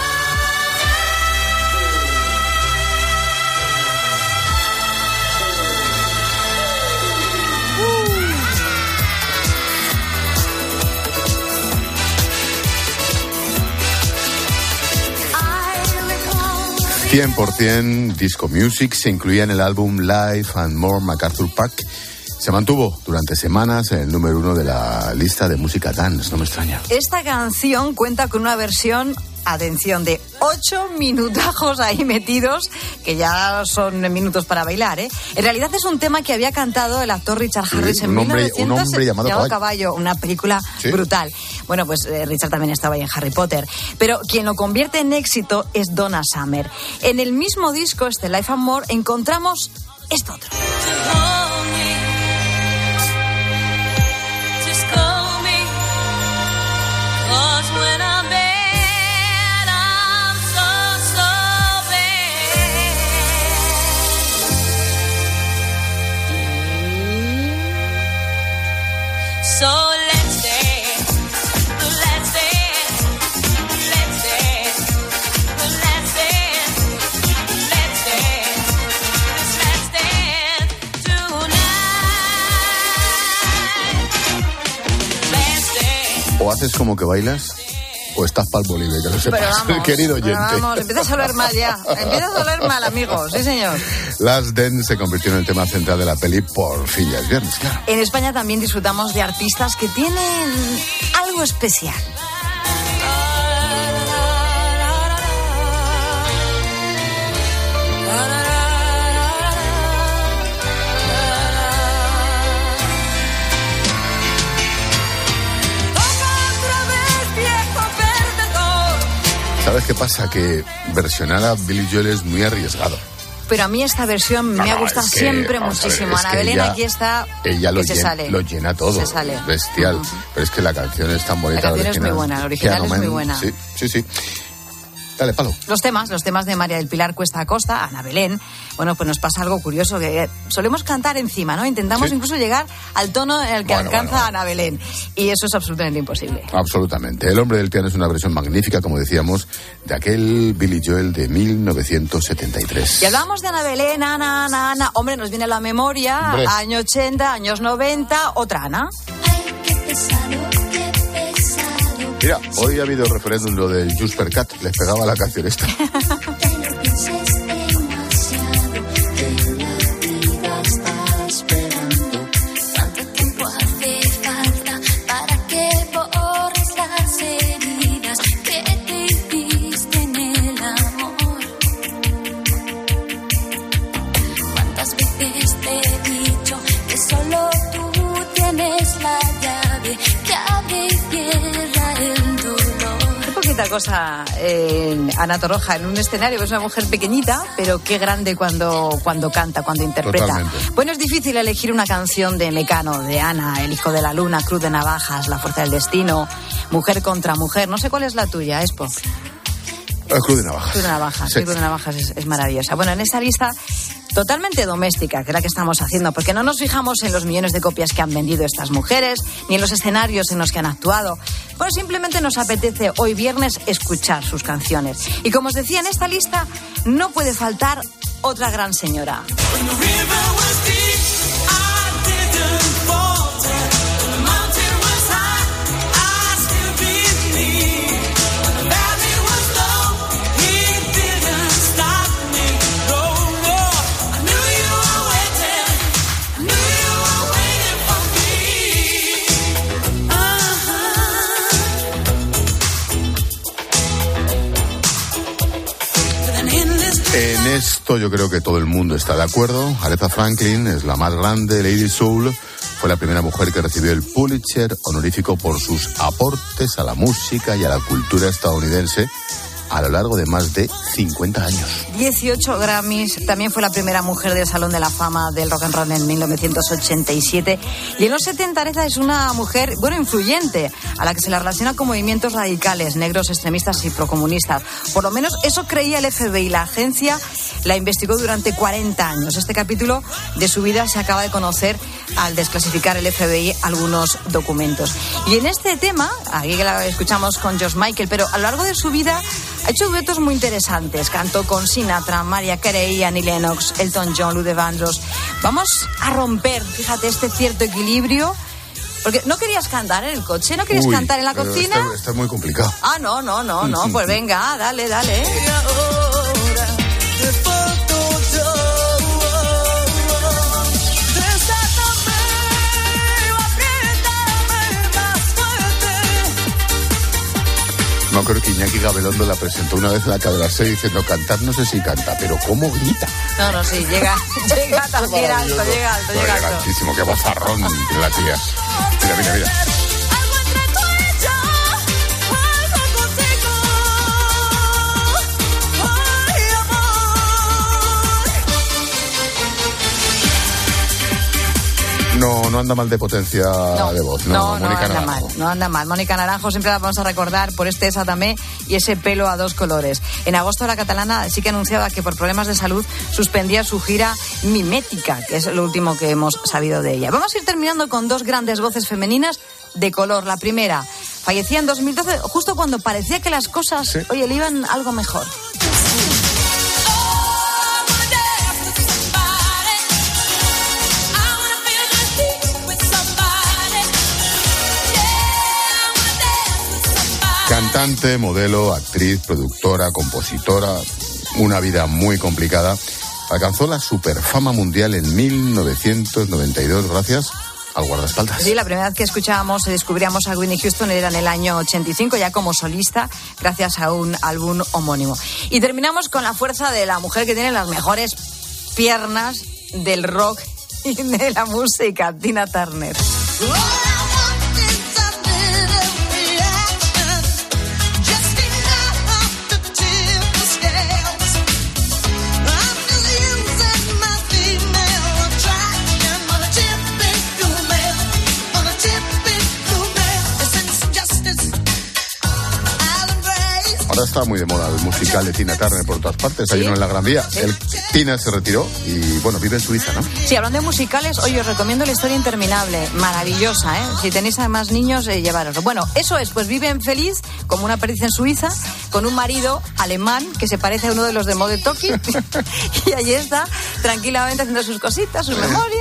cien por ciento disco music se incluía en el álbum Life and More MacArthur Park. Se mantuvo durante semanas en el número uno de la lista de música dance, no me extraña. Esta canción cuenta con una versión, atención, de ocho minutajos ahí metidos, que ya son minutos para bailar, ¿eh? En realidad es un tema que había cantado el actor Richard Harris sí, en un hombre, mil novecientos, un hombre llamado Caballo. Caballo, una película ¿Sí? brutal. Bueno, pues eh, Richard también estaba ahí en Harry Potter. Pero quien lo convierte en éxito es Donna Summer. En el mismo disco, este Life and More, encontramos esto otro. So let's dance, let's dance, let's dance, let's dance, let's dance, let's dance tonight. Let's dance. O haces como que bailas, o estás pa'l Bolívar, que lo sepas, pero vamos, querido oyente. Pero vamos, empiezas a oler mal ya. Empiezas a oler mal, amigos. Sí, señor. Last Dance se convirtió en el tema central de la peli Por fin ya es viernes, claro. En España también disfrutamos de artistas que tienen algo especial. ¿Sabes qué pasa? Que versionar a Billy Joel es muy arriesgado. Pero a mí esta versión no, me ha no, gustado es que, siempre Ver, muchísimo. es Ana que Belén ella, aquí está, ella lo, que se llena, sale. lo llena todo. Se sale. Bestial. Uh-huh. Pero es que la canción es tan bonita. La canción la es muy buena, la original es muy buena. Sí, sí, sí. Dale, palo. Los temas, los temas de María del Pilar Cuesta Acosta, Ana Belén. Bueno, pues nos pasa algo curioso, que solemos cantar encima, ¿no? Intentamos sí. incluso llegar al tono en el que bueno, alcanza bueno, bueno. Ana Belén. Y eso es absolutamente imposible. Absolutamente. El hombre del piano es una versión magnífica, como decíamos, de aquel Billy Joel de mil novecientos setenta y tres. Y hablamos de Ana Belén, Ana, Ana, Ana. Hombre, nos viene a la memoria, hombre. Años ochenta, años noventa, otra Ana. Ay, qué pesado. Mira, hoy ha habido referéndum lo del Junts per Cat, les pegaba la canción esta. Cosa en Ana Torroja en un escenario, es una mujer pequeñita, pero qué grande cuando, cuando canta, cuando interpreta. Totalmente. Bueno, es difícil elegir una canción de Mecano, de Ana, El hijo de la luna, Cruz de navajas, La fuerza del destino, Mujer contra mujer. No sé cuál es la tuya, Expo. El Cruz de navajas. Cruz de navajas, sí. Cruz de navajas es, es maravillosa. Bueno, en esta lista totalmente doméstica, que es la que estamos haciendo, porque no nos fijamos en los millones de copias que han vendido estas mujeres, ni en los escenarios en los que han actuado. Pues simplemente nos apetece hoy viernes escuchar sus canciones. Y como os decía, en esta lista no puede faltar otra gran señora. En esto yo creo que todo el mundo está de acuerdo. Aretha Franklin es la más grande, Lady Soul, Fue la primera mujer que recibió el Pulitzer honorífico por sus aportes a la música y a la cultura estadounidense a lo largo de más de cincuenta años. dieciocho Grammys, también fue la primera mujer del Salón de la Fama del Rock and Roll en mil novecientos ochenta y siete. Y en los setenta, Aretha es una mujer, bueno, influyente, a la que se la relaciona con movimientos radicales, negros, extremistas y procomunistas. Por lo menos eso creía el F B I. La agencia la investigó durante cuarenta años. Este capítulo de su vida se acaba de conocer al desclasificar el F B I algunos documentos. Y en este tema, aquí que la escuchamos con George Michael, pero a lo largo de su vida ha hecho duetos muy interesantes. Cantó con Sinatra, Mariah Carey, Annie Lennox, Elton John, Luther Vandross. Vamos a romper, fíjate, este cierto equilibrio. Porque no querías cantar en el coche, no querías Uy, cantar en la pero cocina. Está, está muy complicado. Ah, no, no, no, no. Pues venga, dale, dale. No, creo que Iñaki Gabilondo la presentó una vez en la Cadena seis diciendo cantar, no sé si canta, pero ¿cómo grita? No, no, sí, llega, llega también alto, llega alto, No, llega llega alto. altísimo, qué bozarrón tiene la tía. Mira, mira, mira. No, no anda mal de potencia No, de voz, ¿no? No, no Mónica anda Naranjo. mal, no anda mal. Mónica Naranjo siempre la vamos a recordar por este Sálvame y ese pelo a dos colores. En agosto la catalana sí que anunciaba que por problemas de salud suspendía su gira Mimética, que es lo último que hemos sabido de ella. Vamos a ir terminando con dos grandes voces femeninas de color. La primera fallecía en dos mil doce, justo cuando parecía que las cosas, ¿sí?, oye, le iban algo mejor. Cantante, modelo, actriz, productora, compositora, una vida muy complicada. Alcanzó la superfama mundial en mil novecientos noventa y dos gracias al guardaespaldas. Sí, la primera vez que escuchábamos y descubríamos a Whitney Houston era en el año ochenta y cinco, ya como solista, gracias a un álbum homónimo. Y terminamos con la fuerza de la mujer que tiene las mejores piernas del rock y de la música, Tina Turner. Ahora está muy de moda el musical de Tina Turner por todas partes. Hay ¿Sí? uno en la Gran Vía. ¿Sí? El Tina se retiró y, bueno, vive en Suiza, ¿no? Sí, hablando de musicales, hoy os recomiendo La historia interminable, maravillosa, ¿eh? Si tenéis además niños, eh, llevároslo. Bueno, eso es, pues viven feliz, como una perdiz en Suiza, con un marido alemán que se parece a uno de los de Mode Toki, y allí está, tranquilamente haciendo sus cositas, sus memorias.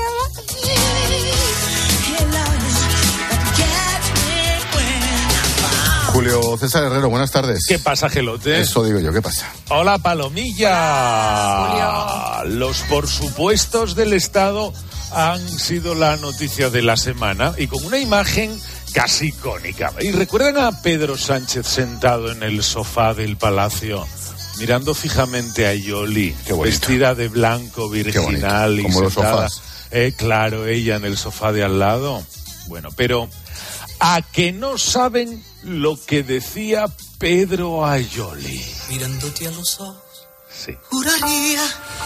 Julio César Herrero, buenas tardes. ¿Qué pasa, Gelote? Eso digo yo, ¿qué pasa? Hola, Palomilla. Los por supuestos del Estado han sido la noticia de la semana y con una imagen casi icónica. ¿Y recuerdan a Pedro Sánchez sentado en el sofá del Palacio, mirando fijamente a Yoli, vestida de blanco, virginal y Como los sentada? sofás. Eh, claro, ella en el sofá de al lado. Bueno, pero ¿a que no saben lo que decía Pedro a Yoli? Mirándote a los ojos, sí, juraría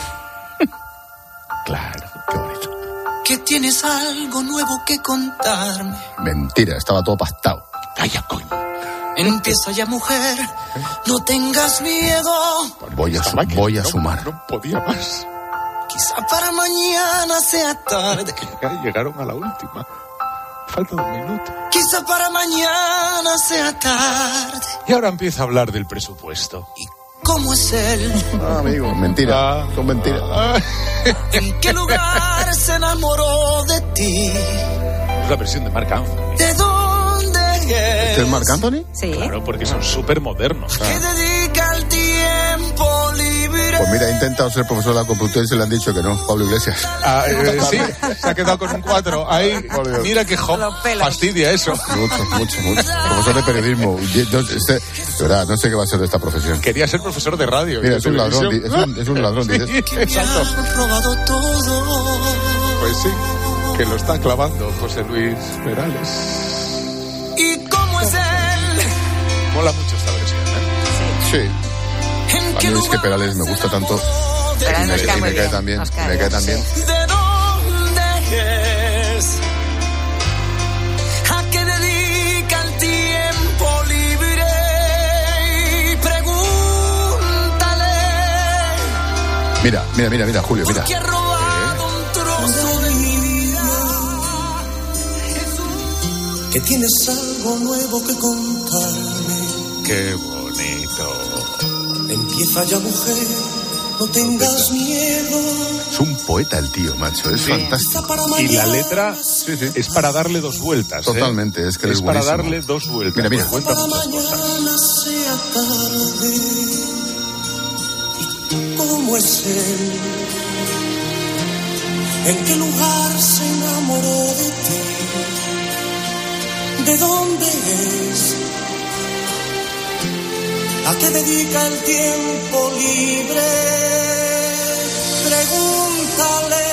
Claro, qué bonito. que tienes algo nuevo que contarme. Mentira, estaba todo pastado. Calla, coño. Empieza ya, mujer, no tengas miedo. Voy a, su- voy a sumar. No podía más. Quizá para mañana sea tarde. Ya llegaron a la última. Falta un minuto. Quizá para mañana sea tarde. Y ahora empieza a hablar del presupuesto. ¿Cómo es él? Ah, amigo, mentira. Son mentiras. ¿En qué lugar se enamoró de ti? Es la versión de Marc Anthony. ¿De dónde es? ¿Este es Marc Anthony? Sí. Claro, porque son súper modernos. Que dedica el tiempo libre. Pues mira, he intentado ser profesor de la Complutense y le han dicho que no, Pablo Iglesias. Ah, eh, sí, se ha quedado con un cuatro. Ahí, mira qué jo- fastidia eso. Mucho, mucho, mucho. Profesor de periodismo. Yo- yo- este- de verdad, no sé qué va a ser de esta profesión. Quería ser profesor de radio. y Mira, de es un ladrón, televisión. di- es un, es un ladrón, Sí, dices. exacto. Han robado todo. Pues sí. Que lo está clavando José Luis Perales. ¿Y cómo es él? Mola mucho esta versión, ¿eh? Sí. A mí es que Perales me gusta tanto. Perales me, nos cae y muy me cae bien, también. nos cae Me cae bien, también. sí. ¿De dónde es? ¿A qué dedica el tiempo libre? Y pregúntale. Mira, mira, mira, mira, Julio, mira. ¿Qué ha robado un trozo de mi vida? Que tienes algo nuevo que contarme. Qué bonito. Empieza ya, mujer, no tengas miedo. Es un poeta el tío, macho, es Sí. fantástico. Y la letra es para darle dos vueltas. ¿eh? Totalmente, es que él es es para buenísimo. darle dos vueltas. Mira, mira. Cuenta muchas cosas. Mañana sea tarde. ¿Y cómo es él? ¿En qué lugar se enamoró de ti? ¿De dónde es? ¿A qué dedica el tiempo libre? Pregúntale,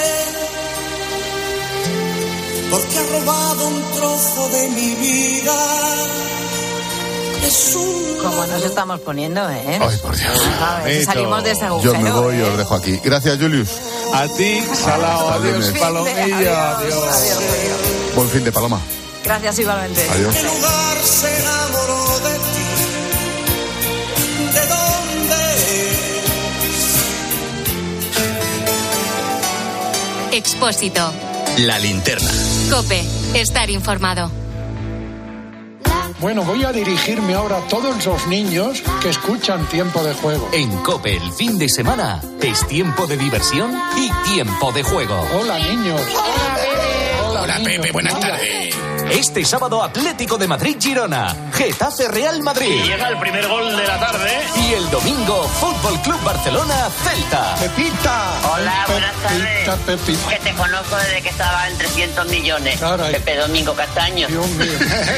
porque ha robado un trozo de mi vida. Es un... Como nos estamos poniendo, ¿eh? Ay, por Dios. A ver si salimos de ese Yo agujero. me voy y ¿eh? os dejo aquí. Gracias, Julius. A ti, Salao. Hasta Adiós, lunes. Palomilla. Adiós, Adiós. adiós, adiós. Buen fin de Paloma. Gracias igualmente. Adiós. ¿En qué lugar se enamoró de ti? ¿De dónde es? Expósito. La linterna. Cope. Estar informado. Bueno, voy a dirigirme ahora a todos los niños que escuchan Tiempo de Juego. En COPE el fin de semana es tiempo de diversión y tiempo de juego. Hola, niños. Hola, Pepe. Hola, niños. Pepe, buenas Hola. tardes. Este sábado Atlético de Madrid-Girona, Getafe Real Madrid. Y llega el primer gol de la tarde. Y el domingo Fútbol Club Barcelona-Celta. Pepita. Hola, buenas Pepita, tardes. Pepita. Que te conozco desde que estaba en trescientos millones. Caray. Pepe Domingo Castaño. Dios mío.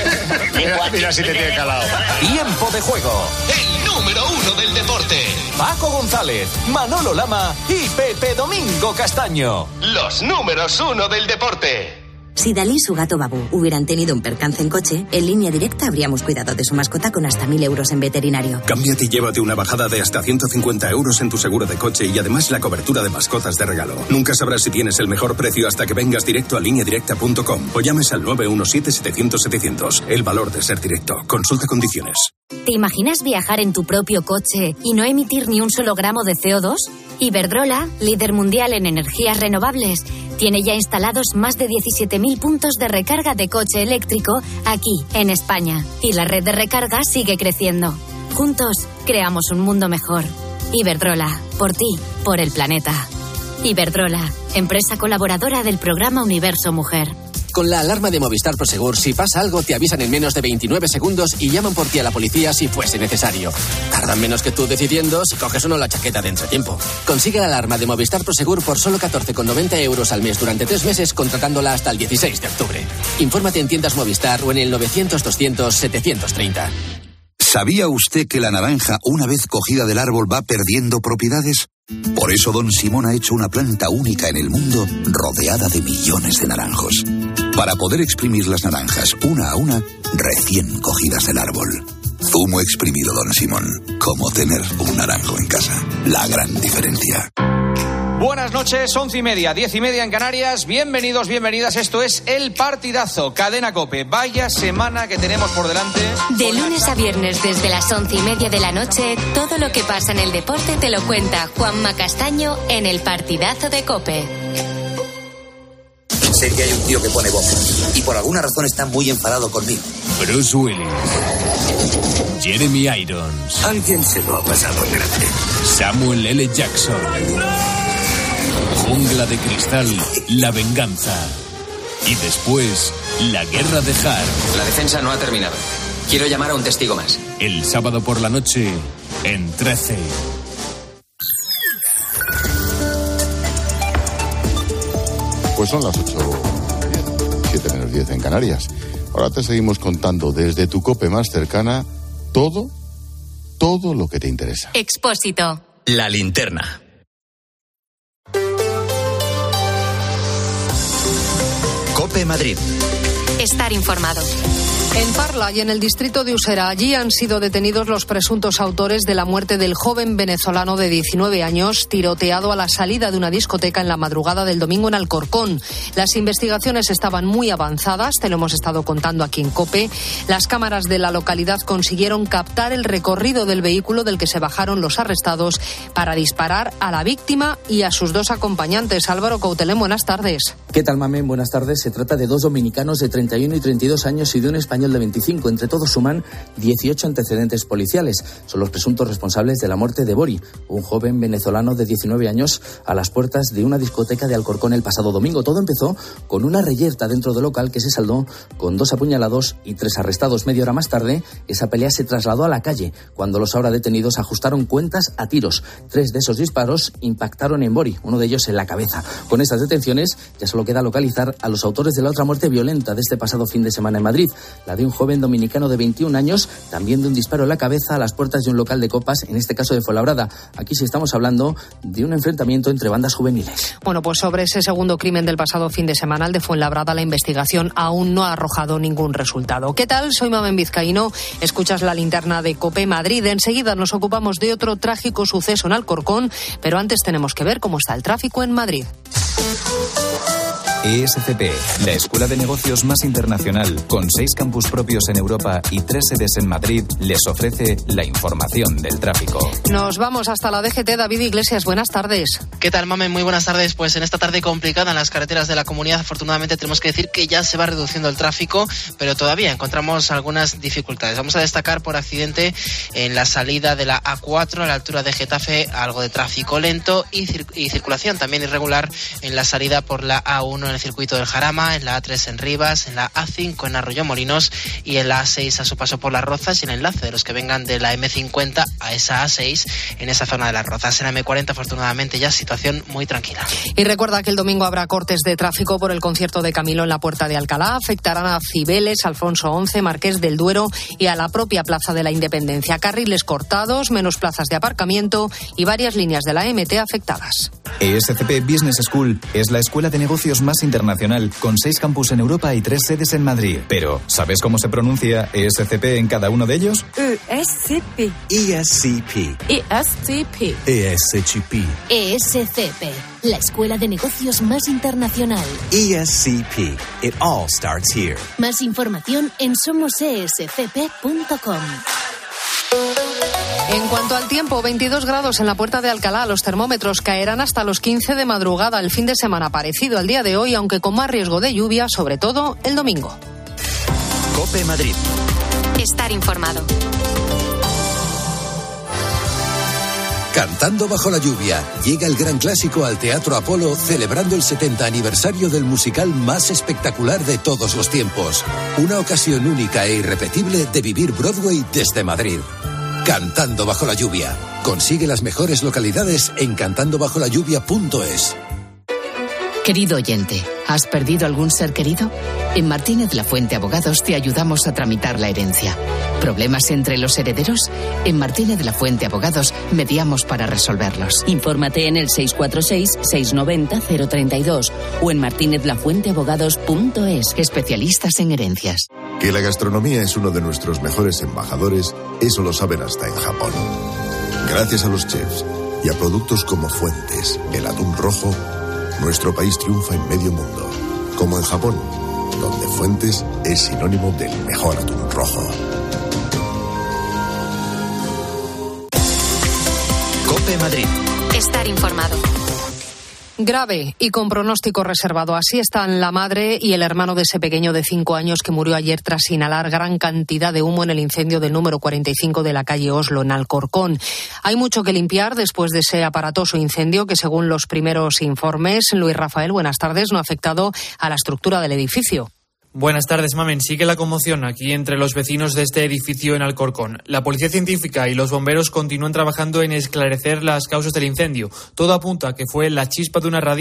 Mira, mira si te tiene calado. Tiempo de juego. El número uno del deporte. Paco González, Manolo Lama y Pepe Domingo Castaño. Los números uno del deporte. Si Dalí y su gato Babu hubieran tenido un percance en coche, en Línea Directa habríamos cuidado de su mascota con hasta mil euros en veterinario. Cámbiate y llévate una bajada de hasta ciento cincuenta euros en tu seguro de coche y además la cobertura de mascotas de regalo. Nunca sabrás si tienes el mejor precio hasta que vengas directo a línea directa punto com o llames al nueve uno siete siete cero cero setecientos. El valor de ser directo. Consulta condiciones. ¿Te imaginas viajar en tu propio coche y no emitir ni un solo gramo de C O dos? Iberdrola, líder mundial en energías renovables, tiene ya instalados más de diecisiete mil puntos de recarga de coche eléctrico aquí, en España. Y la red de recarga sigue creciendo. Juntos, creamos un mundo mejor. Iberdrola, por ti, por el planeta. Iberdrola, empresa colaboradora del programa Universo Mujer. Con la alarma de Movistar Prosegur, si pasa algo, te avisan en menos de veintinueve segundos y llaman por ti a la policía si fuese necesario. Tardan menos que tú decidiendo si coges o no la chaqueta de entretiempo. Consigue la alarma de Movistar Prosegur por solo catorce con noventa euros al mes durante tres meses, contratándola hasta el dieciséis de octubre. Infórmate en tiendas Movistar o en el novecientos doscientos setecientos treinta. ¿Sabía usted que la naranja, una vez cogida del árbol, va perdiendo propiedades? Por eso Don Simón ha hecho una planta única en el mundo, rodeada de millones de naranjos. Para poder exprimir las naranjas una a una, recién cogidas del árbol. Zumo exprimido Don Simón. Como tener un naranjo en casa. La gran diferencia. Buenas noches, once y media, diez y media en Canarias. Bienvenidos, bienvenidas. Esto es El Partidazo, Cadena COPE. Vaya semana que tenemos por delante. De lunes a viernes desde las once y media de la noche, todo lo que pasa en el deporte te lo cuenta Juanma Castaño en El Partidazo de COPE. Sé que hay un tío que pone bombas y por alguna razón está muy enfadado conmigo. Bruce Willis. Jeremy Irons. Alguien se lo ha pasado en grande. Samuel L. Jackson. Jungla de Cristal, La Venganza. Y después, La Guerra de Har. La defensa no ha terminado. Quiero llamar a un testigo más. El sábado por la noche, en trece. Pues son las ocho, siete menos diez en Canarias. Ahora te seguimos contando desde tu COPE más cercana todo, todo lo que te interesa. Expósito. La linterna. COPE Madrid. Estar informado. En Parla y en el distrito de Usera, allí han sido detenidos los presuntos autores de la muerte del joven venezolano de diecinueve años, tiroteado a la salida de una discoteca en la madrugada del domingo en Alcorcón. Las investigaciones estaban muy avanzadas, te lo hemos estado contando aquí en COPE. Las cámaras de la localidad consiguieron captar el recorrido del vehículo del que se bajaron los arrestados para disparar a la víctima y a sus dos acompañantes. Álvaro Coutelén, buenas tardes. ¿Qué tal, Mamen? Buenas tardes. Se trata de dos dominicanos de treinta y uno y treinta y dos años y de un español de veinticinco. Entre todos suman dieciocho antecedentes policiales. Son los presuntos responsables de la muerte de Bori, un joven venezolano de diecinueve años, a las puertas de una discoteca de Alcorcón el pasado domingo. Todo empezó con una reyerta dentro del local que se saldó con dos apuñalados y tres arrestados. Media hora más tarde, esa pelea se trasladó a la calle, cuando los ahora detenidos ajustaron cuentas a tiros. Tres de esos disparos impactaron en Bori, uno de ellos en la cabeza. Con estas detenciones ya solo queda localizar a los autores de la otra muerte violenta de este pasado fin de semana en Madrid, la de un joven dominicano de veintiún años, también de un disparo en la cabeza a las puertas de un local de copas, en este caso de Fuenlabrada. Aquí sí estamos hablando de un enfrentamiento entre bandas juveniles. Bueno, pues sobre ese segundo crimen del pasado fin de semana, el de Fuenlabrada, la investigación aún no ha arrojado ningún resultado. ¿Qué tal? Soy Mamen Vizcaíno, escuchas la linterna de COPE Madrid. Enseguida nos ocupamos de otro trágico suceso en Alcorcón, pero antes tenemos que ver cómo está el tráfico en Madrid. E S C P, la escuela de negocios más internacional, con seis campus propios en Europa y tres sedes en Madrid, les ofrece la información del tráfico. Nos vamos hasta la D G T. David Iglesias, buenas tardes. ¿Qué tal, Mamen? Muy buenas tardes. Pues en esta tarde complicada en las carreteras de la comunidad, afortunadamente tenemos que decir que ya se va reduciendo el tráfico, pero todavía encontramos algunas dificultades. Vamos a destacar por accidente en la salida de la A cuatro a la altura de Getafe, algo de tráfico lento y, cir- y circulación también irregular en la salida por la A uno en el circuito del Jarama, en la A tres en Rivas, en la A cinco en Arroyomolinos y en la A seis a su paso por Las Rozas, y el enlace de los que vengan de la eme cincuenta a esa A seis en esa zona de Las Rozas. En la eme cuarenta, afortunadamente, ya situación muy tranquila. Y recuerda que el domingo habrá cortes de tráfico por el concierto de Camilo en la Puerta de Alcalá. Afectarán a Cibeles, Alfonso once, Marqués del Duero y a la propia Plaza de la Independencia. Carriles cortados, menos plazas de aparcamiento y varias líneas de la eme te afectadas. E S C P Business School es la escuela de negocios más internacional, con seis campus en Europa y tres sedes en Madrid. Pero, ¿sabes cómo se pronuncia E S C P en cada uno de ellos? E S C P. E S C P. E S C P. E S C P. E S C P, la escuela de negocios más internacional. E S C P. It all starts here. Más información en somos e s c p punto com. En cuanto al tiempo, veintidós grados en la Puerta de Alcalá. Los termómetros caerán hasta los quince de madrugada. El fin de semana parecido al día de hoy, aunque con más riesgo de lluvia, sobre todo el domingo. COPE Madrid. Estar informado. Cantando bajo la lluvia, llega el gran clásico al Teatro Apolo, celebrando el setenta aniversario del musical más espectacular de todos los tiempos. Una ocasión única e irrepetible de vivir Broadway desde Madrid. Cantando bajo la lluvia. Consigue las mejores localidades en cantando bajo la lluvia punto es. Querido oyente, ¿has perdido algún ser querido? En Martínez La Fuente Abogados te ayudamos a tramitar la herencia. ¿Problemas entre los herederos? En Martínez La Fuente Abogados mediamos para resolverlos. Infórmate en el seis cuatro seis, seis nueve cero, cero tres dos o en martínez la fuente abogados punto es. Especialistas en herencias. Que la gastronomía es uno de nuestros mejores embajadores, eso lo saben hasta en Japón. Gracias a los chefs y a productos como Fuentes, el atún rojo, nuestro país triunfa en medio mundo, como en Japón, donde Fuentes es sinónimo del mejor atún rojo. COPE Madrid. Estar informado. Grave y con pronóstico reservado. Así están la madre y el hermano de ese pequeño de cinco años que murió ayer tras inhalar gran cantidad de humo en el incendio del número cuarenta y cinco de la calle Oslo, en Alcorcón. Hay mucho que limpiar después de ese aparatoso incendio que, según los primeros informes, Luis Rafael, buenas tardes, no ha afectado a la estructura del edificio. Buenas tardes, Mamen. Sigue la conmoción aquí entre los vecinos de este edificio en Alcorcón. La Policía Científica y los bomberos continúan trabajando en esclarecer las causas del incendio. Todo apunta a que fue la chispa de una radial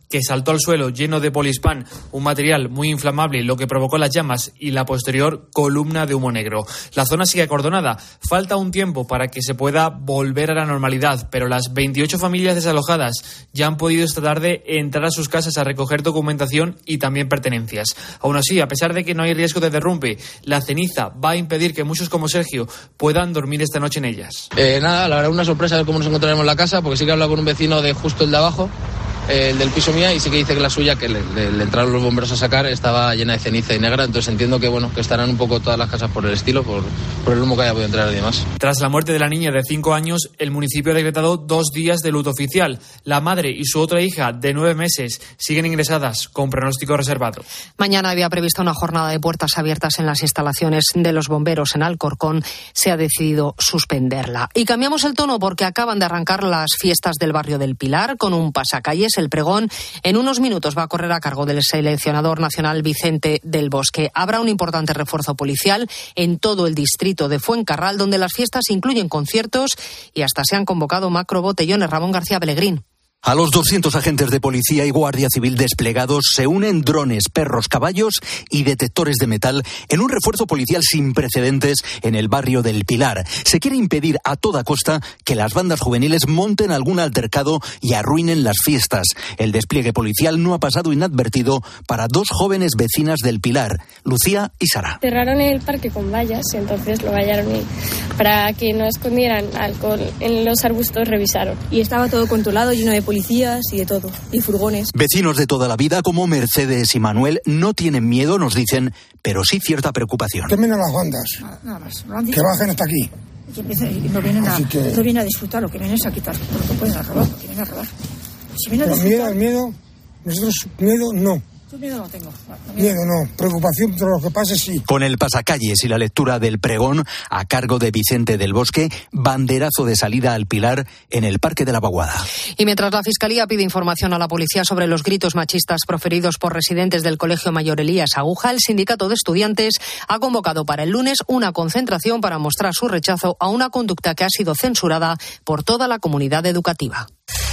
que saltó al suelo lleno de polispán, un material muy inflamable, lo que provocó las llamas y la posterior columna de humo negro. La zona sigue acordonada. Falta un tiempo para que se pueda volver a la normalidad, pero las veintiocho familias desalojadas ya han podido esta tarde entrar a sus casas a recoger documentación y también pertenencias. Aún así, a pesar de que no hay riesgo de derrumbe, la ceniza va a impedir que muchos como Sergio puedan dormir esta noche en ellas. Eh, nada, la verdad una sorpresa ver cómo nos encontraremos en la casa, porque sí que he hablado con un vecino de justo el de abajo, el del piso mía, y sí que dice que la suya, que le, le, le entraron los bomberos a sacar, estaba llena de ceniza y negra. Entonces entiendo que bueno que estarán un poco todas las casas por el estilo, por, por el humo que haya podido entrar y demás. Tras la muerte de la niña de cinco años, el municipio ha decretado dos días de luto oficial. La madre y su otra hija de nueve meses siguen ingresadas con pronóstico reservado. Mañana había previsto una jornada de puertas abiertas en las instalaciones de los bomberos en Alcorcón. Se ha decidido suspenderla. Y cambiamos el tono porque acaban de arrancar las fiestas del barrio del Pilar con un pasacalles. El pregón en unos minutos va a correr a cargo del seleccionador nacional Vicente del Bosque. Habrá un importante refuerzo policial en todo el distrito de Fuencarral, donde las fiestas incluyen conciertos y hasta se han convocado macrobotellones. Ramón García Pellegrín. A los doscientos agentes de policía y guardia civil desplegados se unen drones, perros, caballos y detectores de metal en un refuerzo policial sin precedentes en el barrio del Pilar. Se quiere impedir a toda costa que las bandas juveniles monten algún altercado y arruinen las fiestas. El despliegue policial no ha pasado inadvertido para dos jóvenes vecinas del Pilar, Lucía y Sara. Cerraron el parque con vallas, entonces lo vallaron y para que no escondieran alcohol en los arbustos revisaron. Y estaba todo controlado, lleno de policías y de todo, y furgones. Vecinos de toda la vida como Mercedes y Manuel no tienen miedo, nos dicen, pero sí cierta preocupación. Que menos las bandas, nada, nada más. No que bajen hasta aquí. Y empiecen, no, vienen a, que... no vienen a disfrutar, lo que vienen es a quitar, lo que pueden a robar, lo que vienen a robar. Si vienen a disfrutar... miedo, el miedo, nosotros miedo no. Yo miedo no tengo. No, miedo. miedo no, preocupación por lo que pase sí. Con el pasacalles y la lectura del pregón a cargo de Vicente del Bosque, banderazo de salida al Pilar en el Parque de la Vaguada. Y mientras la Fiscalía pide información a la policía sobre los gritos machistas proferidos por residentes del Colegio Mayor Elías Aguja, el Sindicato de Estudiantes ha convocado para el lunes una concentración para mostrar su rechazo a una conducta que ha sido censurada por toda la comunidad educativa.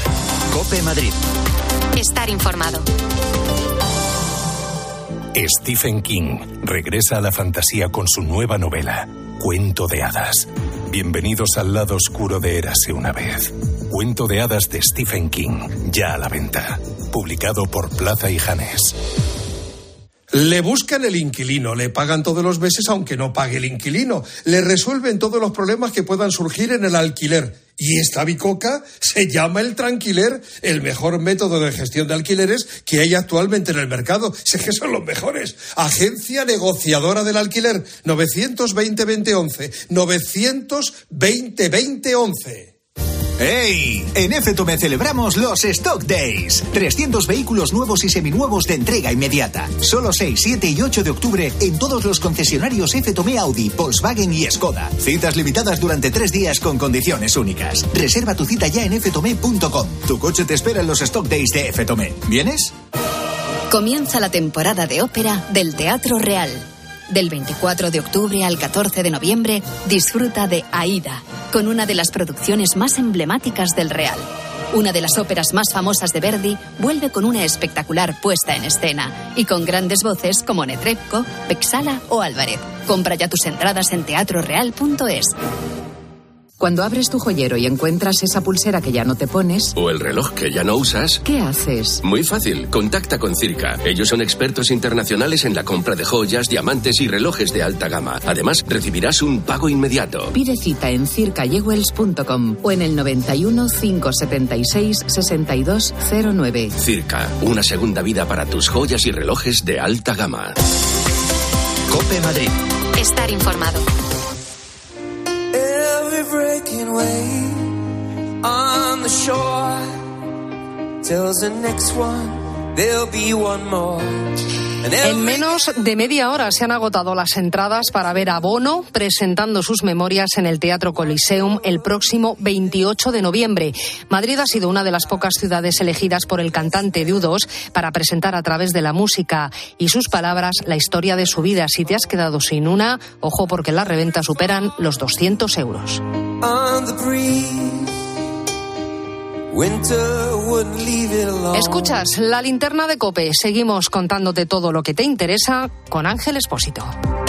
COPE Madrid. Estar informado. Stephen King regresa a la fantasía con su nueva novela, Cuento de Hadas. Bienvenidos al lado oscuro de Érase una vez. Cuento de Hadas de Stephen King, ya a la venta. Publicado por Plaza y Janés. Le buscan el inquilino, le pagan todos los meses aunque no pague el inquilino. Le resuelven todos los problemas que puedan surgir en el alquiler. Y esta bicoca se llama el Tranquiler, el mejor método de gestión de alquileres que hay actualmente en el mercado. Si es que son los mejores. Agencia negociadora del alquiler, novecientos veinte veinte once, novecientos veinte veinte once. ¡Hey! En Efetome celebramos los Stock Days. trescientos vehículos nuevos y seminuevos de entrega inmediata. Solo seis, siete y ocho de octubre en todos los concesionarios Efetome Audi, Volkswagen y Skoda. Citas limitadas durante tres días con condiciones únicas. Reserva tu cita ya en efetome punto com. Tu coche te espera en los Stock Days de Efetome. ¿Vienes? Comienza la temporada de ópera del Teatro Real. Del veinticuatro de octubre al catorce de noviembre, disfruta de Aída, con una de las producciones más emblemáticas del Real. Una de las óperas más famosas de Verdi vuelve con una espectacular puesta en escena y con grandes voces como Netrebko, Vexala o Álvarez. Compra ya tus entradas en teatro real punto es. Cuando abres tu joyero y encuentras esa pulsera que ya no te pones... O el reloj que ya no usas... ¿Qué haces? Muy fácil. Contacta con Circa. Ellos son expertos internacionales en la compra de joyas, diamantes y relojes de alta gama. Además, recibirás un pago inmediato. Pide cita en circa jewels punto com o en el noventa y uno, cinco setenta y seis, sesenta y dos cero nueve. Circa. Una segunda vida para tus joyas y relojes de alta gama. COPE Madrid. Estar informado. Breaking wave on the shore tells the next one there'll be one more. En menos de media hora se han agotado las entradas para ver a Bono presentando sus memorias en el Teatro Coliseum el próximo veintiocho de noviembre. Madrid ha sido una de las pocas ciudades elegidas por el cantante de U dos para presentar a través de la música y sus palabras la historia de su vida. Si te has quedado sin una, ojo porque las reventas superan los doscientos euros. On the breeze, Escuchas la linterna de COPE. Seguimos contándote todo lo que te interesa con Ángel Expósito.